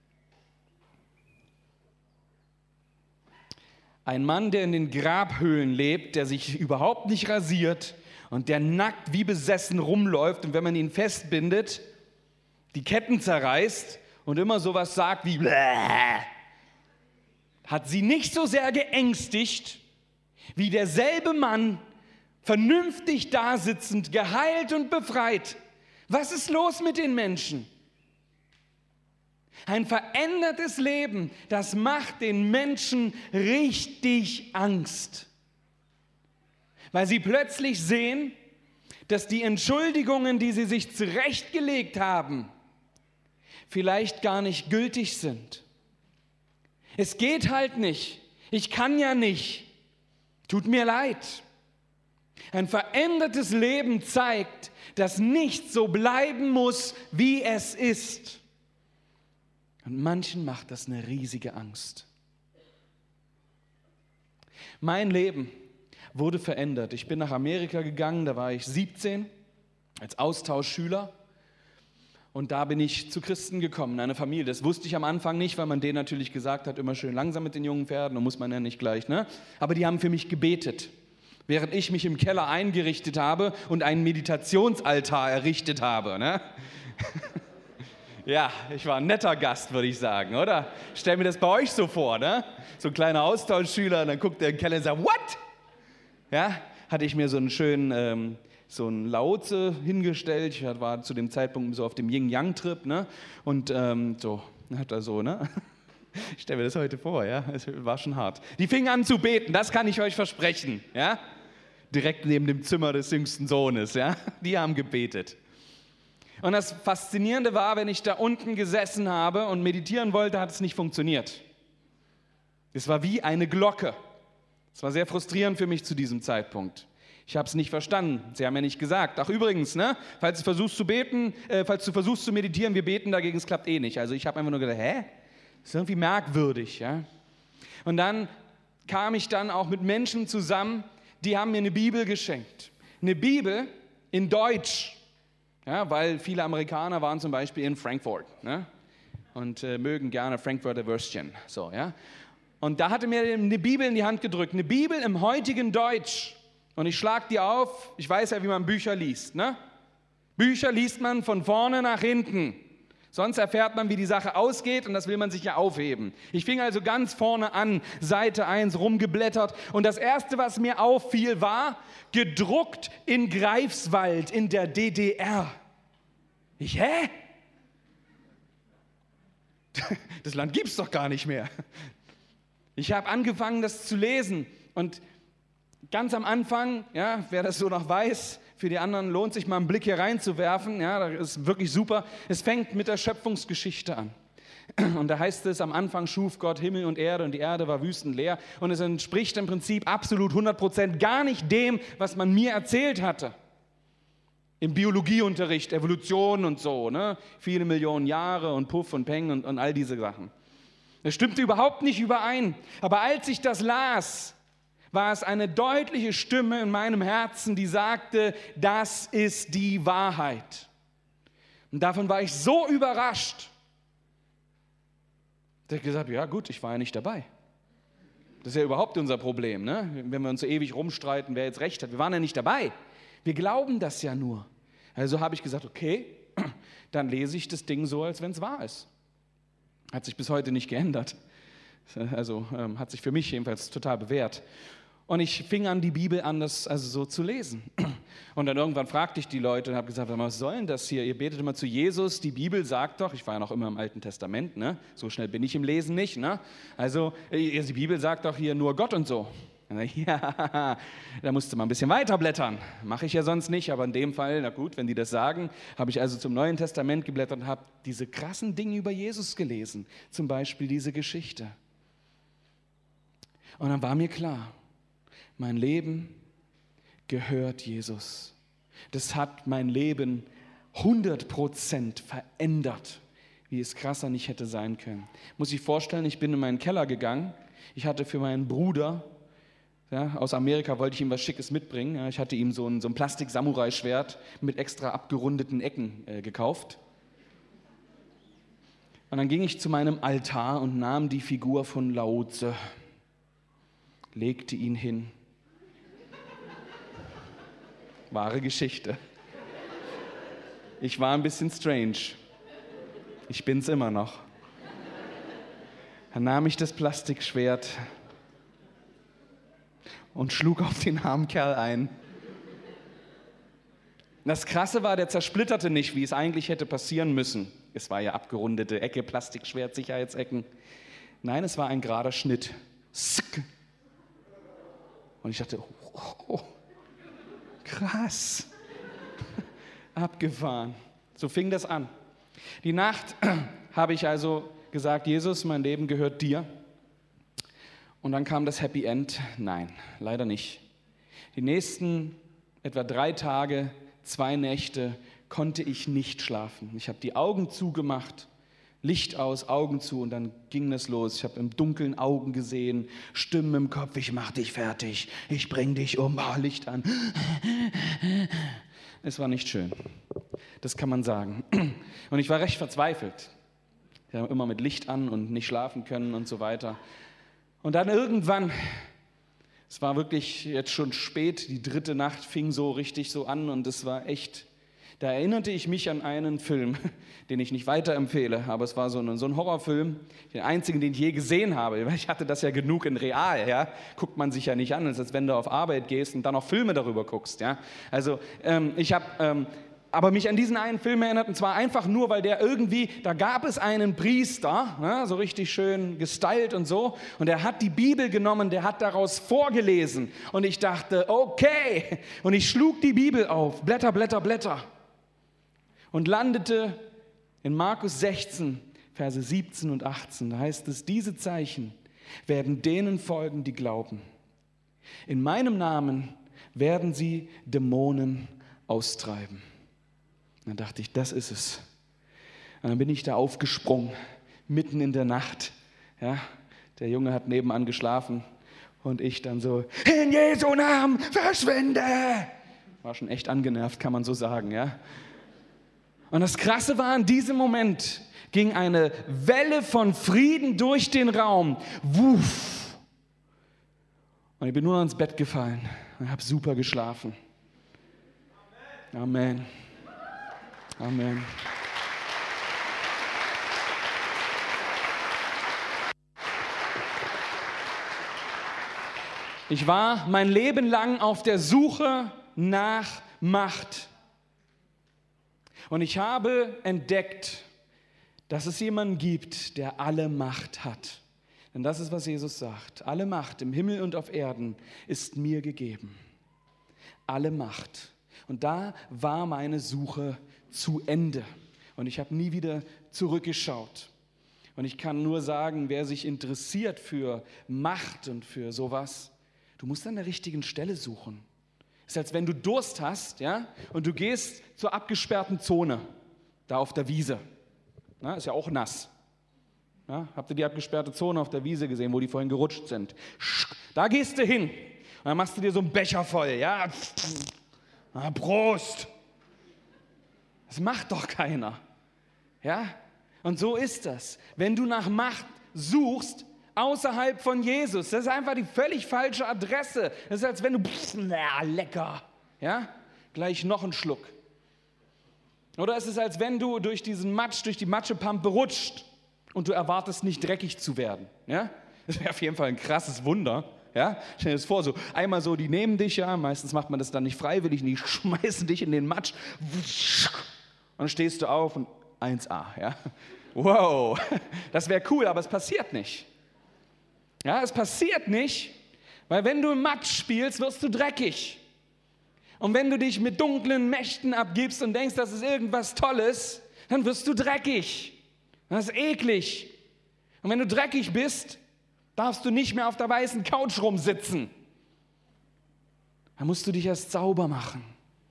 Ein Mann, der in den Grabhöhlen lebt, der sich überhaupt nicht rasiert und der nackt wie besessen rumläuft und wenn man ihn festbindet, die Ketten zerreißt und immer sowas sagt wie Bläh, hat sie nicht so sehr geängstigt, wie derselbe Mann, vernünftig dasitzend, geheilt und befreit. Was ist los mit den Menschen? Ein verändertes Leben, das macht den Menschen richtig Angst. Weil sie plötzlich sehen, dass die Entschuldigungen, die sie sich zurechtgelegt haben, vielleicht gar nicht gültig sind. Es geht halt nicht. Ich kann ja nicht. Tut mir leid. Ein verändertes Leben zeigt, dass nichts so bleiben muss, wie es ist. Und manchen macht das eine riesige Angst. Mein Leben wurde verändert. Ich bin nach Amerika gegangen, da war ich 17, als Austauschschüler. Und da bin ich zu Christen gekommen, in eine Familie. Das wusste ich am Anfang nicht, weil man denen natürlich gesagt hat, immer schön langsam mit den jungen Pferden, da muss man ja nicht gleich, ne? Aber die haben für mich gebetet, während ich mich im Keller eingerichtet habe und einen Meditationsaltar errichtet habe, ne? Ja, ich war ein netter Gast, würde ich sagen, oder? Stell mir das bei euch so vor, ne? So ein kleiner Austauschschüler, und dann guckt der in den Keller und sagt, what? Ja, hatte ich mir so einen schönen, so einen Laozi hingestellt. Ich war zu dem Zeitpunkt so auf dem Yin-Yang-Trip, ne? Und so, hat er so, ne? Ich stelle mir das heute vor, ja, es war schon hart. Die fingen an zu beten, das kann ich euch versprechen, ja. Direkt neben dem Zimmer des jüngsten Sohnes, ja. Die haben gebetet. Und das Faszinierende war, wenn ich da unten gesessen habe und meditieren wollte, hat es nicht funktioniert. Es war wie eine Glocke. Es war sehr frustrierend für mich zu diesem Zeitpunkt. Ich habe es nicht verstanden. Sie haben ja nicht gesagt. Ach übrigens, ne, falls du versuchst zu beten, falls du versuchst zu meditieren, wir beten dagegen, es klappt eh nicht. Also ich habe einfach nur gedacht, das ist irgendwie merkwürdig. Ja? Und dann kam ich dann auch mit Menschen zusammen, die haben mir eine Bibel geschenkt. Eine Bibel in Deutsch. Ja, weil viele Amerikaner waren zum Beispiel in Frankfurt, ne? Und mögen gerne Frankfurter Würstchen. So, ja? Und da hatte mir eine Bibel in die Hand gedrückt, eine Bibel im heutigen Deutsch. Und ich schlag die auf, ich weiß ja, wie man Bücher liest. Ne? Bücher liest man von vorne nach hinten. Sonst erfährt man, wie die Sache ausgeht und das will man sich ja aufheben. Ich fing also ganz vorne an, Seite 1 rumgeblättert und das Erste, was mir auffiel, war gedruckt in Greifswald in der DDR. Hä? Das Land gibt's doch gar nicht mehr. Ich habe angefangen, das zu lesen und ganz am Anfang, ja, wer das so noch weiß, für die anderen lohnt sich mal einen Blick hier reinzuwerfen, ja, das ist wirklich super. Es fängt mit der Schöpfungsgeschichte an. Und da heißt es, am Anfang schuf Gott Himmel und Erde und die Erde war wüstenleer. Und es entspricht im Prinzip absolut 100% gar nicht dem, was man mir erzählt hatte. Im Biologieunterricht, Evolution und so, ne? Viele Millionen Jahre und Puff und Peng und all diese Sachen. Das stimmte überhaupt nicht überein. Aber als ich das las, war es eine deutliche Stimme in meinem Herzen, die sagte, das ist die Wahrheit. Und davon war ich so überrascht, dass ich gesagt habe, ja gut, ich war ja nicht dabei. Das ist ja überhaupt unser Problem, ne? Wenn wir uns so ewig rumstreiten, wer jetzt recht hat. Wir waren ja nicht dabei. Wir glauben das ja nur. Also habe ich gesagt, okay, dann lese ich das Ding so, als wenn es wahr ist. Hat sich bis heute nicht geändert. Also hat sich für mich jedenfalls total bewährt. Und ich fing an, die Bibel anders also so zu lesen. Und dann irgendwann fragte ich die Leute und habe gesagt, was soll denn das hier? Ihr betet immer zu Jesus, die Bibel sagt doch, ich war ja noch immer im Alten Testament, ne? So schnell bin ich im Lesen nicht. Ne? Also die Bibel sagt doch hier nur Gott und so. Ja, da musste man ein bisschen weiterblättern. Mache ich ja sonst nicht, aber in dem Fall, na gut, wenn die das sagen, habe ich also zum Neuen Testament geblättert und habe diese krassen Dinge über Jesus gelesen. Zum Beispiel diese Geschichte. Und dann war mir klar, mein Leben gehört Jesus. Das hat mein Leben 100% verändert, wie es krasser nicht hätte sein können. Muss ich vorstellen, ich bin in meinen Keller gegangen. Ich hatte für meinen Bruder, ja, aus Amerika wollte ich ihm was Schickes mitbringen. Ja, ich hatte ihm so ein Plastik-Samurai-Schwert mit extra abgerundeten Ecken gekauft. Und dann ging ich zu meinem Altar und nahm die Figur von Lao Tse, legte ihn hin. Wahre Geschichte. Ich war ein bisschen strange. Ich bin's immer noch. Dann nahm ich das Plastikschwert und schlug auf den armen Kerl ein. Das Krasse war, der zersplitterte nicht, wie es eigentlich hätte passieren müssen. Es war ja abgerundete Ecke, Plastikschwert, Sicherheitsecken. Nein, es war ein gerader Schnitt. Und ich dachte, oh, krass, abgefahren. So fing das an. Die Nacht habe ich also gesagt, Jesus, mein Leben gehört dir. Und dann kam das Happy End. Nein, leider nicht. Die nächsten etwa 3 Tage, 2 Nächte konnte ich nicht schlafen. Ich habe die Augen zugemacht, Licht aus, Augen zu und dann ging es los. Ich habe im Dunkeln Augen gesehen, Stimmen im Kopf, ich mach dich fertig, ich bring dich um, Licht an. Es war nicht schön, das kann man sagen. Und ich war recht verzweifelt. Ich habe immer mit Licht an und nicht schlafen können und so weiter. Und dann irgendwann, es war wirklich jetzt schon spät, die 3. Nacht fing so richtig so an und es war echt, da erinnerte ich mich an einen Film, den ich nicht weiterempfehle, aber es war so ein Horrorfilm, den einzigen, den ich je gesehen habe. Ich hatte das ja genug in real, ja, guckt man sich ja nicht an, das ist, als wenn du auf Arbeit gehst und dann noch Filme darüber guckst, ja. Also ich habe aber mich an diesen einen Film erinnert, und zwar einfach nur, weil der irgendwie, da gab es einen Priester, ne, so richtig schön gestylt und so, und der hat die Bibel genommen, der hat daraus vorgelesen, und ich dachte, okay, und ich schlug die Bibel auf, Blätter, Blätter, Blätter, und landete in Markus 16, Verse 17 und 18, da heißt es, diese Zeichen werden denen folgen, die glauben. In meinem Namen werden sie Dämonen austreiben. Dann dachte ich, das ist es. Und dann bin ich da aufgesprungen, mitten in der Nacht. Ja, der Junge hat nebenan geschlafen und ich dann so, in Jesu Namen, verschwinde! War schon echt angenervt, kann man so sagen. Ja. Und das Krasse war, in diesem Moment ging eine Welle von Frieden durch den Raum. Wuff! Und ich bin nur ins Bett gefallen und habe super geschlafen. Amen. Amen. Ich war mein Leben lang auf der Suche nach Macht. Und ich habe entdeckt, dass es jemanden gibt, der alle Macht hat. Denn das ist, was Jesus sagt. Alle Macht im Himmel und auf Erden ist mir gegeben. Alle Macht. Und da war meine Suche zu Ende. Und ich habe nie wieder zurückgeschaut. Und ich kann nur sagen, wer sich interessiert für Macht und für sowas, du musst an der richtigen Stelle suchen. Es ist, als wenn du Durst hast, ja, und du gehst zur abgesperrten Zone, da auf der Wiese. Na, ist ja auch nass. Ja, habt ihr die abgesperrte Zone auf der Wiese gesehen, wo die vorhin gerutscht sind? Da gehst du hin und dann machst du dir so einen Becher voll. Ja, Prost! Das macht doch keiner. Ja? Und so ist das. Wenn du nach Macht suchst, außerhalb von Jesus, das ist einfach die völlig falsche Adresse. Das ist, als wenn du, lecker, ja? Gleich noch einen Schluck. Oder es ist, als wenn du durch diesen Matsch, durch die Matschepampe rutscht und du erwartest nicht dreckig zu werden. Ja? Das wäre auf jeden Fall ein krasses Wunder. Ja? Stell dir das vor, so einmal so, die nehmen dich, ja, meistens macht man das dann nicht freiwillig, die schmeißen dich in den Matsch und dann stehst du auf und 1A. Ja? Wow, das wäre cool, aber es passiert nicht. Ja, es passiert nicht, weil wenn du im Matsch spielst, wirst du dreckig. Und wenn du dich mit dunklen Mächten abgibst und denkst, das ist irgendwas Tolles, dann wirst du dreckig. Das ist eklig. Und wenn du dreckig bist, darfst du nicht mehr auf der weißen Couch rumsitzen. Dann musst du dich erst sauber machen.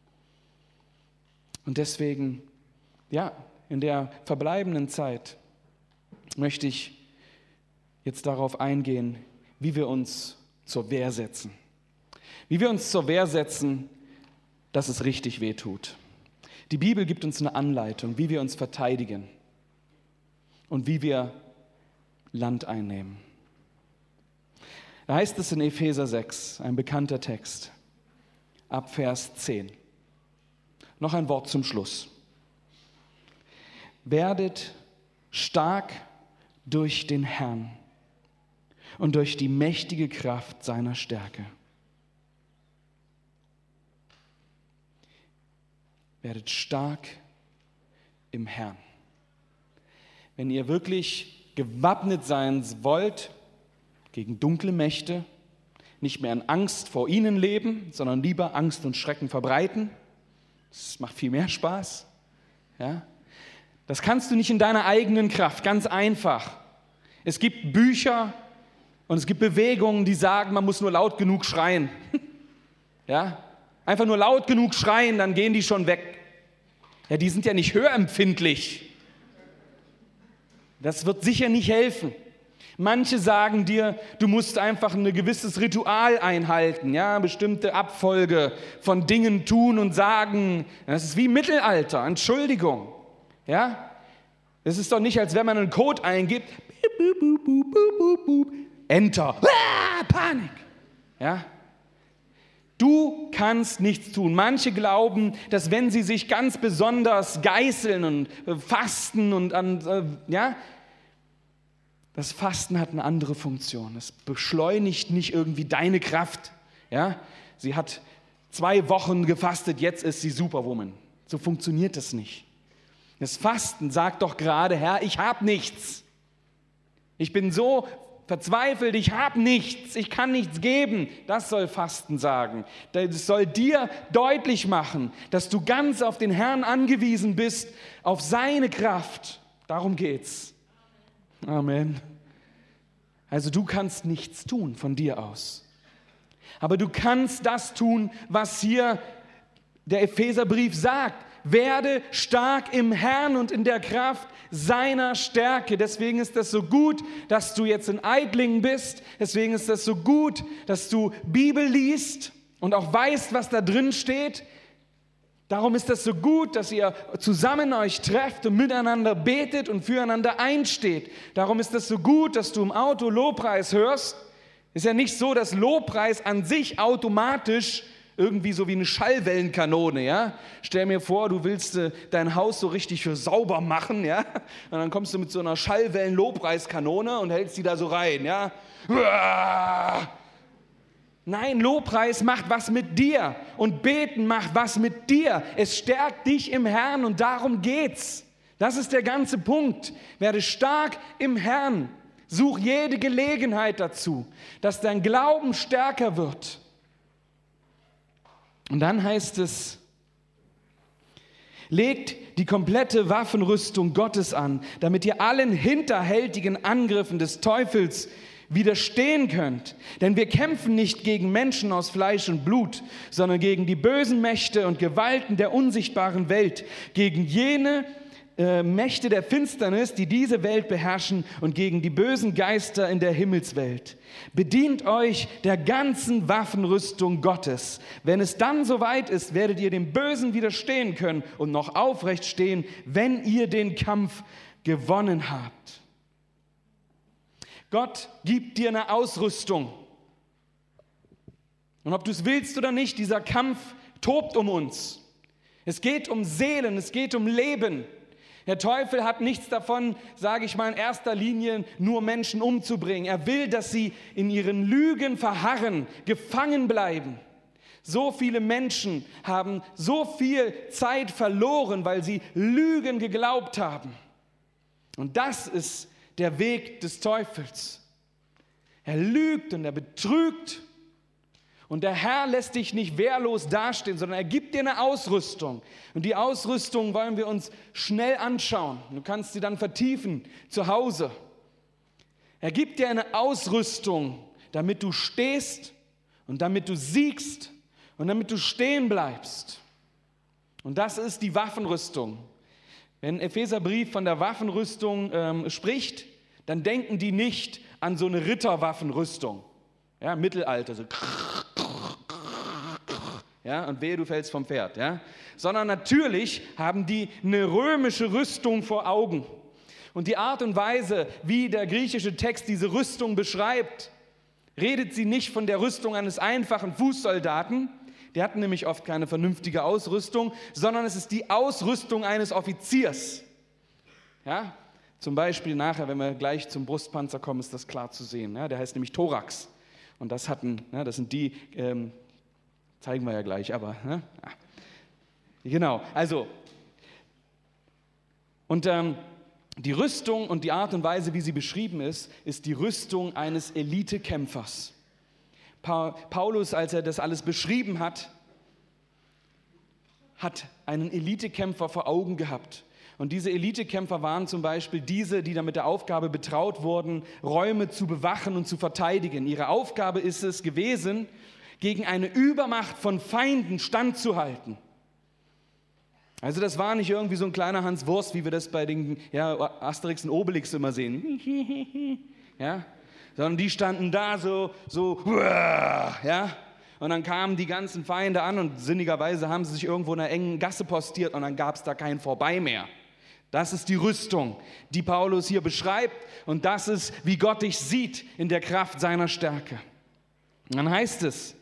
Und deswegen, ja, in der verbleibenden Zeit möchte ich jetzt darauf eingehen, wie wir uns zur Wehr setzen. Wie wir uns zur Wehr setzen, dass es richtig wehtut. Die Bibel gibt uns eine Anleitung, wie wir uns verteidigen und wie wir Land einnehmen. Da heißt es in Epheser 6, ein bekannter Text, ab Vers 10. Noch ein Wort zum Schluss. Werdet stark durch den Herrn und durch die mächtige Kraft seiner Stärke. Werdet stark im Herrn. Wenn ihr wirklich gewappnet sein wollt gegen dunkle Mächte, nicht mehr in Angst vor ihnen leben, sondern lieber Angst und Schrecken verbreiten, das macht viel mehr Spaß. Ja? Das kannst du nicht in deiner eigenen Kraft, ganz einfach. Es gibt Bücher und es gibt Bewegungen, die sagen, man muss nur laut genug schreien. Ja? Einfach nur laut genug schreien, dann gehen die schon weg. Ja, die sind ja nicht hörempfindlich. Das wird sicher nicht helfen. Manche sagen dir, du musst einfach ein gewisses Ritual einhalten, ja, bestimmte Abfolge von Dingen tun und sagen. Das ist wie Mittelalter, Entschuldigung. Ja? Es ist doch nicht, als wenn man einen Code eingibt, Enter, Panik. Ja? Du kannst nichts tun. Manche glauben, dass wenn sie sich ganz besonders geißeln und fasten und ja, das Fasten hat eine andere Funktion. Es beschleunigt nicht irgendwie deine Kraft. Ja? Sie hat 2 Wochen gefastet, jetzt ist sie Superwoman. So funktioniert das nicht. Das Fasten sagt doch gerade, Herr, ich habe nichts. Ich bin so verzweifelt, ich habe nichts, ich kann nichts geben. Das soll Fasten sagen. Das soll dir deutlich machen, dass du ganz auf den Herrn angewiesen bist, auf seine Kraft. Darum geht's. Amen. Also du kannst nichts tun von dir aus. Aber du kannst das tun, was hier der Epheserbrief sagt. Werde stark im Herrn und in der Kraft seiner Stärke. Deswegen ist das so gut, dass du jetzt in Eidlingen bist. Deswegen ist das so gut, dass du Bibel liest und auch weißt, was da drin steht. Darum ist das so gut, dass ihr zusammen euch trefft und miteinander betet und füreinander einsteht. Darum ist das so gut, dass du im Auto Lobpreis hörst. Ist ja nicht so, dass Lobpreis an sich automatisch irgendwie so wie eine Schallwellenkanone, ja? Stell mir vor, du willst dein Haus so richtig für sauber machen, ja? Und dann kommst du mit so einer Schallwellen-Lobpreiskanone und hältst die da so rein, ja? Nein, Lobpreis macht was mit dir und Beten macht was mit dir. Es stärkt dich im Herrn und darum geht's. Das ist der ganze Punkt. Werde stark im Herrn. Such jede Gelegenheit dazu, dass dein Glauben stärker wird. Und dann heißt es, legt die komplette Waffenrüstung Gottes an, damit ihr allen hinterhältigen Angriffen des Teufels widerstehen könnt. Denn wir kämpfen nicht gegen Menschen aus Fleisch und Blut, sondern gegen die bösen Mächte und Gewalten der unsichtbaren Welt, gegen jene Mächte der Finsternis, die diese Welt beherrschen, und gegen die bösen Geister in der Himmelswelt. Bedient euch der ganzen Waffenrüstung Gottes. Wenn es dann soweit ist, werdet ihr dem Bösen widerstehen können und noch aufrecht stehen, wenn ihr den Kampf gewonnen habt. Gott gibt dir eine Ausrüstung. Und ob du es willst oder nicht, dieser Kampf tobt um uns. Es geht um Seelen, es geht um Leben. Der Teufel hat nichts davon, sage ich mal in erster Linie, nur Menschen umzubringen. Er will, dass sie in ihren Lügen verharren, gefangen bleiben. So viele Menschen haben so viel Zeit verloren, weil sie Lügen geglaubt haben. Und das ist der Weg des Teufels. Er lügt und er betrügt. Und der Herr lässt dich nicht wehrlos dastehen, sondern er gibt dir eine Ausrüstung. Und die Ausrüstung wollen wir uns schnell anschauen. Du kannst sie dann vertiefen zu Hause. Er gibt dir eine Ausrüstung, damit du stehst und damit du siegst und damit du stehen bleibst. Und das ist die Waffenrüstung. Wenn Epheserbrief von der Waffenrüstung spricht, dann denken die nicht an so eine Ritterwaffenrüstung. Ja, Mittelalter, so. Ja, und wehe, du fällst vom Pferd, ja? Sondern natürlich haben die eine römische Rüstung vor Augen. Und die Art und Weise, wie der griechische Text diese Rüstung beschreibt, redet sie nicht von der Rüstung eines einfachen Fußsoldaten, die hatten nämlich oft keine vernünftige Ausrüstung, sondern es ist die Ausrüstung eines Offiziers. Ja? Zum Beispiel nachher, wenn wir gleich zum Brustpanzer kommen, ist das klar zu sehen. Ja? Der heißt nämlich Thorax. Und das sind die... zeigen wir ja gleich, aber, ne? Genau, also, und die Rüstung und die Art und Weise, wie sie beschrieben ist die Rüstung eines Elitekämpfers. Paulus, als er das alles beschrieben hat einen Elitekämpfer vor Augen gehabt. Und diese Elitekämpfer waren zum Beispiel diese, die dann mit der Aufgabe betraut wurden, Räume zu bewachen und zu verteidigen. Ihre Aufgabe ist es gewesen, gegen eine Übermacht von Feinden standzuhalten. Also das war nicht irgendwie so ein kleiner Hans Wurst, wie wir das bei den Asterix und Obelix immer sehen. Ja? Sondern die standen da so, ja? Und dann kamen die ganzen Feinde an und sinnigerweise haben sie sich irgendwo in einer engen Gasse postiert und dann gab es da kein Vorbei mehr. Das ist die Rüstung, die Paulus hier beschreibt, und das ist, wie Gott dich sieht in der Kraft seiner Stärke. Und dann heißt es,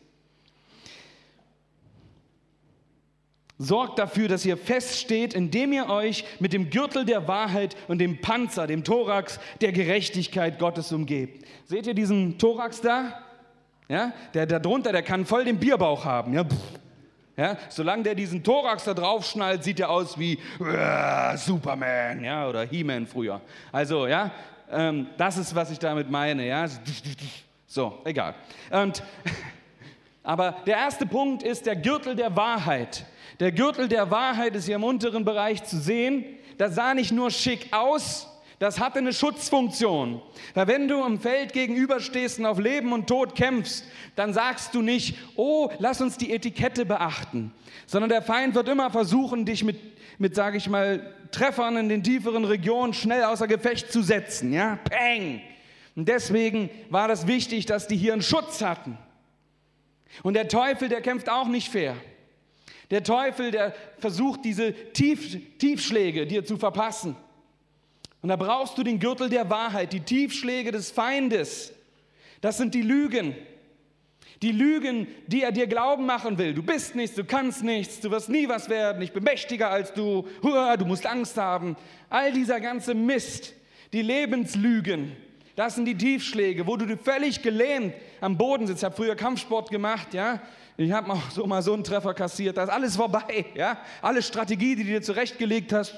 sorgt dafür, dass ihr feststeht, indem ihr euch mit dem Gürtel der Wahrheit und dem Panzer, dem Thorax der Gerechtigkeit Gottes umgebt. Seht ihr diesen Thorax da? Ja? Der da drunter, der kann voll den Bierbauch haben. Ja? Ja, solange der diesen Thorax da drauf schnallt, sieht er aus wie Superman, ja, oder He-Man früher. Also, ja, das ist, was ich damit meine, ja. So, egal. Aber der erste Punkt ist der Gürtel der Wahrheit. Der Gürtel der Wahrheit ist hier im unteren Bereich zu sehen. Das sah nicht nur schick aus, das hatte eine Schutzfunktion. Weil wenn du im Feld gegenüberstehst und auf Leben und Tod kämpfst, dann sagst du nicht, oh, lass uns die Etikette beachten. Sondern der Feind wird immer versuchen, dich mit sage ich mal, Treffern in den tieferen Regionen schnell außer Gefecht zu setzen. Ja, Peng! Und deswegen war das wichtig, dass die hier einen Schutz hatten. Und der Teufel, der kämpft auch nicht fair. Der Teufel, der versucht, diese Tiefschläge dir zu verpassen. Und da brauchst du den Gürtel der Wahrheit, die Tiefschläge des Feindes. Das sind die Lügen. Die Lügen, die er dir glauben machen will. Du bist nichts, du kannst nichts, du wirst nie was werden, ich bin mächtiger als du, du musst Angst haben. All dieser ganze Mist, die Lebenslügen, das sind die Tiefschläge, wo du völlig gelähmt am Boden sitzt. Ich habe früher Kampfsport gemacht, ja. Ich habe mal so einen Treffer kassiert, da ist alles vorbei, ja. Alle Strategie, die du dir zurechtgelegt hast,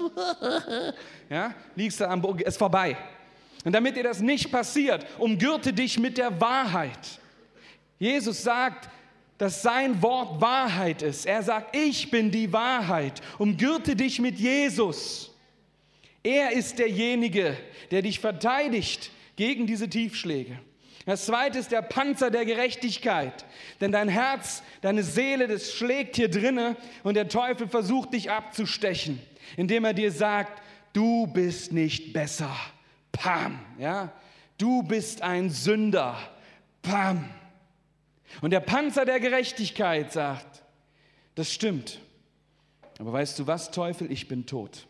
ja, liegst du am Boden, ist vorbei. Und damit dir das nicht passiert, umgürte dich mit der Wahrheit. Jesus sagt, dass sein Wort Wahrheit ist. Er sagt, ich bin die Wahrheit. Umgürte dich mit Jesus. Er ist derjenige, der dich verteidigt gegen diese Tiefschläge. Das zweite ist der Panzer der Gerechtigkeit. Denn dein Herz, deine Seele, das schlägt hier drinne und der Teufel versucht dich abzustechen, indem er dir sagt, du bist nicht besser. Pam, ja? Du bist ein Sünder. Pam. Und der Panzer der Gerechtigkeit sagt, das stimmt. Aber weißt du was, Teufel, ich bin tot.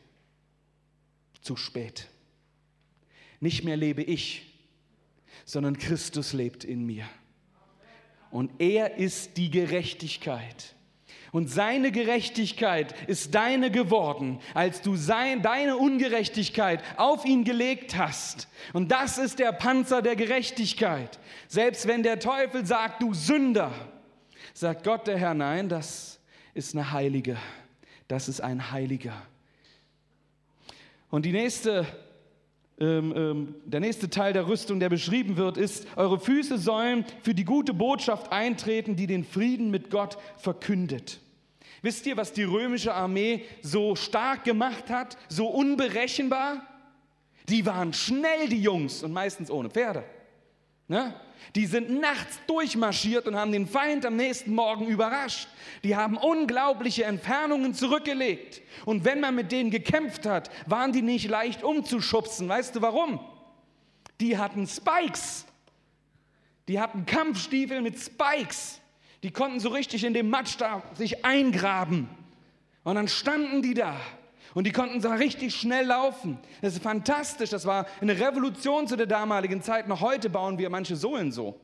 Zu spät. Nicht mehr lebe ich, sondern Christus lebt in mir. Und er ist die Gerechtigkeit. Und seine Gerechtigkeit ist deine geworden, als du deine Ungerechtigkeit auf ihn gelegt hast. Und das ist der Panzer der Gerechtigkeit. Selbst wenn der Teufel sagt, du Sünder, sagt Gott der Herr, nein, das ist eine Heilige. Das ist ein Heiliger. Und der nächste Teil der Rüstung, der beschrieben wird, ist, eure Füße sollen für die gute Botschaft eintreten, die den Frieden mit Gott verkündet. Wisst ihr, was die römische Armee so stark gemacht hat, so unberechenbar? Die waren schnell, die Jungs, und meistens ohne Pferde. Ne? Die sind nachts durchmarschiert und haben den Feind am nächsten Morgen überrascht. Die haben unglaubliche Entfernungen zurückgelegt. Und wenn man mit denen gekämpft hat, waren die nicht leicht umzuschubsen. Weißt du warum? Die hatten Spikes. Die hatten Kampfstiefel mit Spikes. Die konnten so richtig in dem Matsch da sich eingraben. Und dann standen die da. Und die konnten so richtig schnell laufen. Das ist fantastisch. Das war eine Revolution zu der damaligen Zeit. Noch heute bauen wir manche Sohlen so.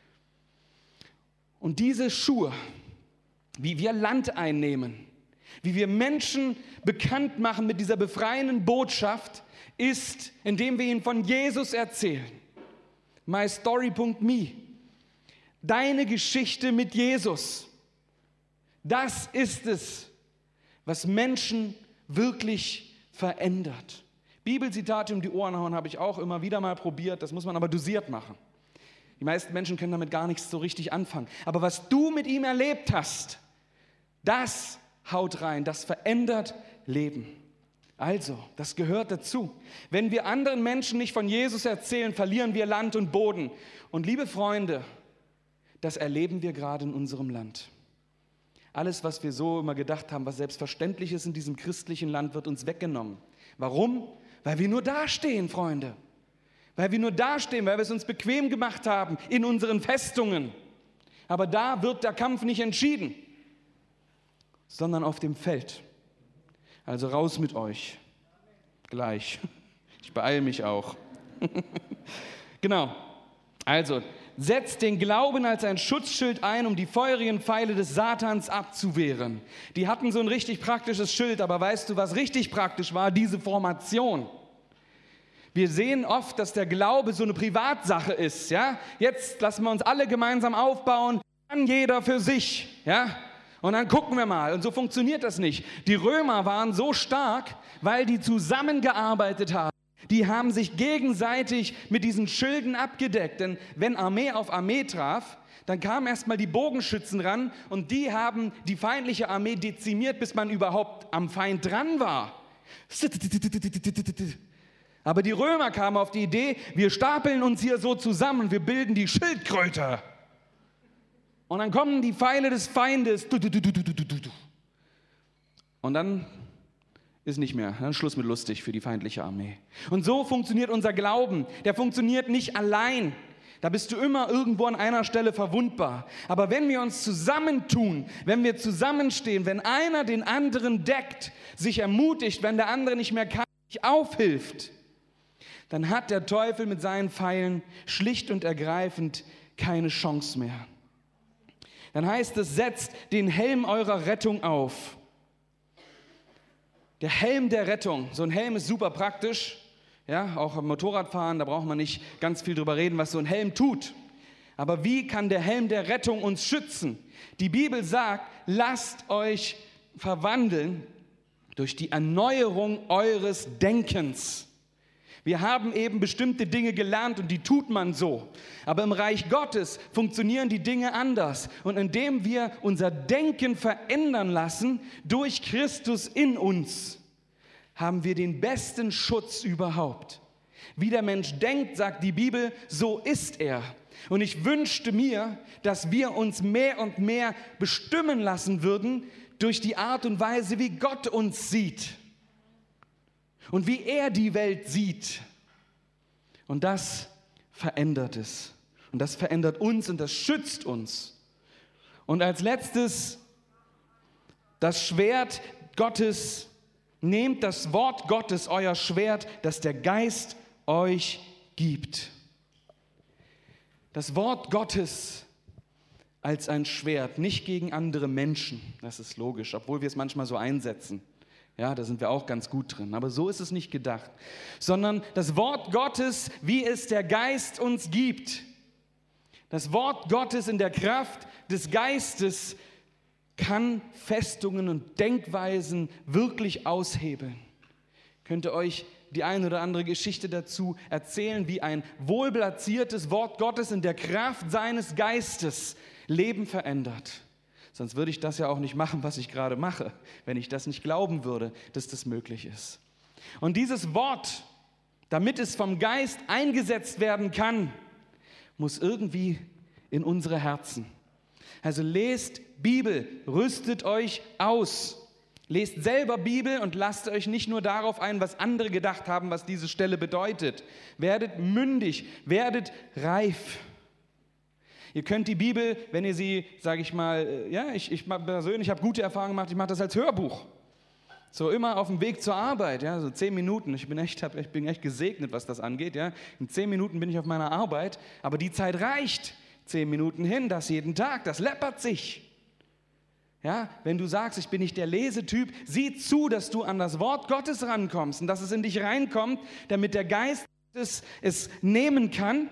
Und diese Schuhe, wie wir Land einnehmen, wie wir Menschen bekannt machen mit dieser befreienden Botschaft, ist, indem wir ihnen von Jesus erzählen. mystory.me. Deine Geschichte mit Jesus. Das ist es, was Menschen wirklich verändert. Bibelzitate um die Ohren hauen habe ich auch immer wieder mal probiert, das muss man aber dosiert machen. Die meisten Menschen können damit gar nichts so richtig anfangen. Aber was du mit ihm erlebt hast, das haut rein, das verändert Leben. Also, das gehört dazu. Wenn wir anderen Menschen nicht von Jesus erzählen, verlieren wir Land und Boden. Und liebe Freunde, das erleben wir gerade in unserem Land. Alles, was wir so immer gedacht haben, was selbstverständlich ist in diesem christlichen Land, wird uns weggenommen. Warum? Weil wir nur dastehen, Freunde. Weil wir nur dastehen, weil wir es uns bequem gemacht haben in unseren Festungen. Aber da wird der Kampf nicht entschieden, sondern auf dem Feld. Also raus mit euch. Gleich. Ich beeile mich auch. Genau. Also, setzt den Glauben als ein Schutzschild ein, um die feurigen Pfeile des Satans abzuwehren. Die hatten so ein richtig praktisches Schild, aber weißt du, was richtig praktisch war? Diese Formation. Wir sehen oft, dass der Glaube so eine Privatsache ist. Ja? Jetzt lassen wir uns alle gemeinsam aufbauen, dann jeder für sich. Ja? Und dann gucken wir mal. Und so funktioniert das nicht. Die Römer waren so stark, weil die zusammengearbeitet haben. Die haben sich gegenseitig mit diesen Schilden abgedeckt. Denn wenn Armee auf Armee traf, dann kamen erstmal die Bogenschützen ran und die haben die feindliche Armee dezimiert, bis man überhaupt am Feind dran war. Aber die Römer kamen auf die Idee, wir stapeln uns hier so zusammen, wir bilden die Schildkröte. Und dann kommen die Pfeile des Feindes. Und dann ist nicht mehr. Dann Schluss mit lustig für die feindliche Armee. Und so funktioniert unser Glauben. Der funktioniert nicht allein. Da bist du immer irgendwo an einer Stelle verwundbar. Aber wenn wir uns zusammentun, wenn wir zusammenstehen, wenn einer den anderen deckt, sich ermutigt, wenn der andere nicht mehr kann, sich aufhilft, dann hat der Teufel mit seinen Pfeilen schlicht und ergreifend keine Chance mehr. Dann heißt es, setzt den Helm eurer Rettung auf. Der Helm der Rettung. So ein Helm ist super praktisch. Ja, auch am Motorradfahren, da braucht man nicht ganz viel drüber reden, was so ein Helm tut. Aber wie kann der Helm der Rettung uns schützen? Die Bibel sagt, lasst euch verwandeln durch die Erneuerung eures Denkens. Wir haben eben bestimmte Dinge gelernt und die tut man so. Aber im Reich Gottes funktionieren die Dinge anders. Und indem wir unser Denken verändern lassen durch Christus in uns, haben wir den besten Schutz überhaupt. Wie der Mensch denkt, sagt die Bibel, so ist er. Und ich wünschte mir, dass wir uns mehr und mehr bestimmen lassen würden durch die Art und Weise, wie Gott uns sieht. Und wie er die Welt sieht. Und das verändert es. Und das verändert uns und das schützt uns. Und als letztes, das Schwert Gottes, nehmt das Wort Gottes, euer Schwert, das der Geist euch gibt. Das Wort Gottes als ein Schwert, nicht gegen andere Menschen, das ist logisch, obwohl wir es manchmal so einsetzen. Ja, da sind wir auch ganz gut drin. Aber so ist es nicht gedacht. Sondern das Wort Gottes, wie es der Geist uns gibt. Das Wort Gottes in der Kraft des Geistes kann Festungen und Denkweisen wirklich aushebeln. Ich könnte euch die eine oder andere Geschichte dazu erzählen, wie ein wohlplatziertes Wort Gottes in der Kraft seines Geistes Leben verändert. Sonst würde ich das ja auch nicht machen, was ich gerade mache, wenn ich das nicht glauben würde, dass das möglich ist. Und dieses Wort, damit es vom Geist eingesetzt werden kann, muss irgendwie in unsere Herzen. Also lest Bibel, rüstet euch aus. Lest selber Bibel und lasst euch nicht nur darauf ein, was andere gedacht haben, was diese Stelle bedeutet. Werdet mündig, werdet reif. Ihr könnt die Bibel, wenn ihr sie, sage ich mal, ich persönlich habe gute Erfahrungen gemacht, ich mache das als Hörbuch. So immer auf dem Weg zur Arbeit, ja, so 10 Minuten. Ich bin echt gesegnet, was das angeht. Ja. In 10 Minuten bin ich auf meiner Arbeit, aber die Zeit reicht. 10 Minuten hin, das jeden Tag, das läppert sich. Ja, wenn du sagst, ich bin nicht der Lesetyp, sieh zu, dass du an das Wort Gottes rankommst und dass es in dich reinkommt, damit der Geist es nehmen kann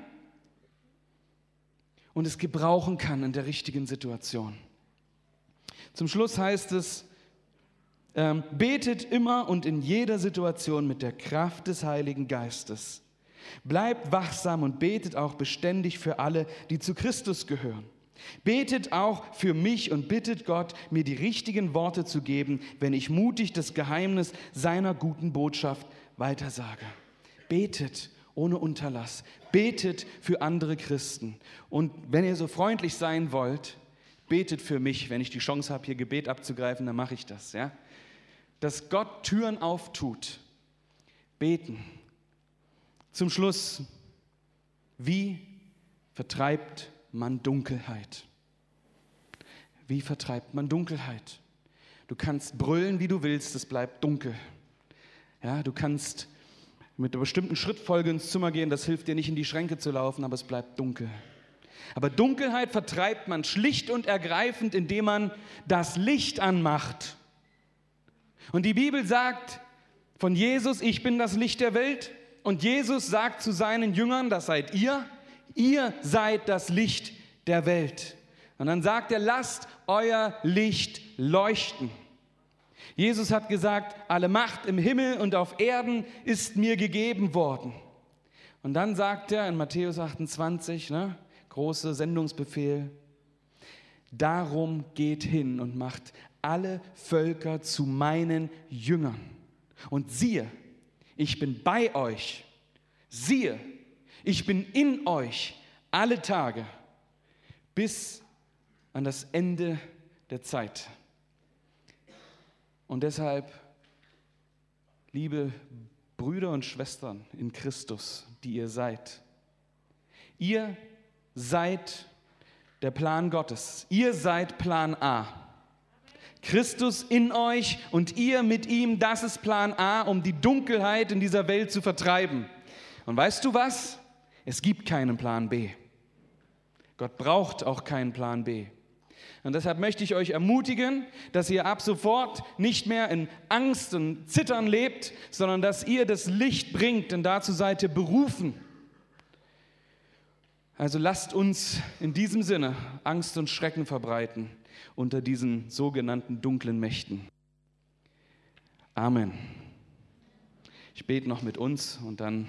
und es gebrauchen kann in der richtigen Situation. Zum Schluss heißt es, betet immer und in jeder Situation mit der Kraft des Heiligen Geistes. Bleibt wachsam und betet auch beständig für alle, die zu Christus gehören. Betet auch für mich und bittet Gott, mir die richtigen Worte zu geben, wenn ich mutig das Geheimnis seiner guten Botschaft weitersage. Betet ohne Unterlass. Betet für andere Christen. Und wenn ihr so freundlich sein wollt, betet für mich. Wenn ich die Chance habe, hier Gebet abzugreifen, dann mache ich das. Ja? Dass Gott Türen auftut. Beten. Zum Schluss, wie vertreibt man Dunkelheit? Wie vertreibt man Dunkelheit? Du kannst brüllen, wie du willst, es bleibt dunkel. Ja, du kannst mit einer bestimmten Schrittfolge ins Zimmer gehen, das hilft dir nicht, in die Schränke zu laufen, aber es bleibt dunkel. Aber Dunkelheit vertreibt man schlicht und ergreifend, indem man das Licht anmacht. Und die Bibel sagt von Jesus, ich bin das Licht der Welt. Und Jesus sagt zu seinen Jüngern, das seid ihr seid das Licht der Welt. Und dann sagt er, lasst euer Licht leuchten. Jesus hat gesagt, alle Macht im Himmel und auf Erden ist mir gegeben worden. Und dann sagt er in Matthäus 28, großer Sendungsbefehl, darum geht hin und macht alle Völker zu meinen Jüngern. Und siehe, ich bin bei euch. Siehe, ich bin in euch alle Tage bis an das Ende der Zeit. Und deshalb, liebe Brüder und Schwestern in Christus, die ihr seid der Plan Gottes. Ihr seid Plan A. Christus in euch und ihr mit ihm, das ist Plan A, um die Dunkelheit in dieser Welt zu vertreiben. Und weißt du was? Es gibt keinen Plan B. Gott braucht auch keinen Plan B. Und deshalb möchte ich euch ermutigen, dass ihr ab sofort nicht mehr in Angst und Zittern lebt, sondern dass ihr das Licht bringt, denn dazu seid ihr berufen. Also lasst uns in diesem Sinne Angst und Schrecken verbreiten unter diesen sogenannten dunklen Mächten. Amen. Ich bete noch mit uns und dann...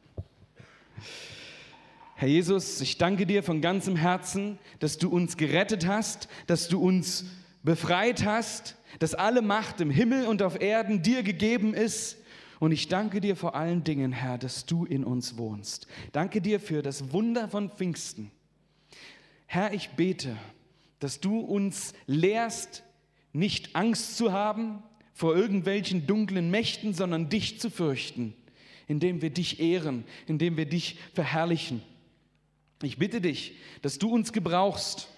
Herr Jesus, ich danke dir von ganzem Herzen, dass du uns gerettet hast, dass du uns befreit hast, dass alle Macht im Himmel und auf Erden dir gegeben ist. Und ich danke dir vor allen Dingen, Herr, dass du in uns wohnst. Danke dir für das Wunder von Pfingsten. Herr, ich bete, dass du uns lehrst, nicht Angst zu haben vor irgendwelchen dunklen Mächten, sondern dich zu fürchten, indem wir dich ehren, indem wir dich verherrlichen. Ich bitte dich, dass du uns gebrauchst,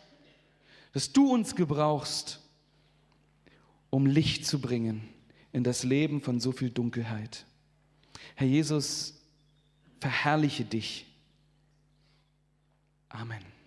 um Licht zu bringen in das Leben von so viel Dunkelheit. Herr Jesus, verherrliche dich. Amen.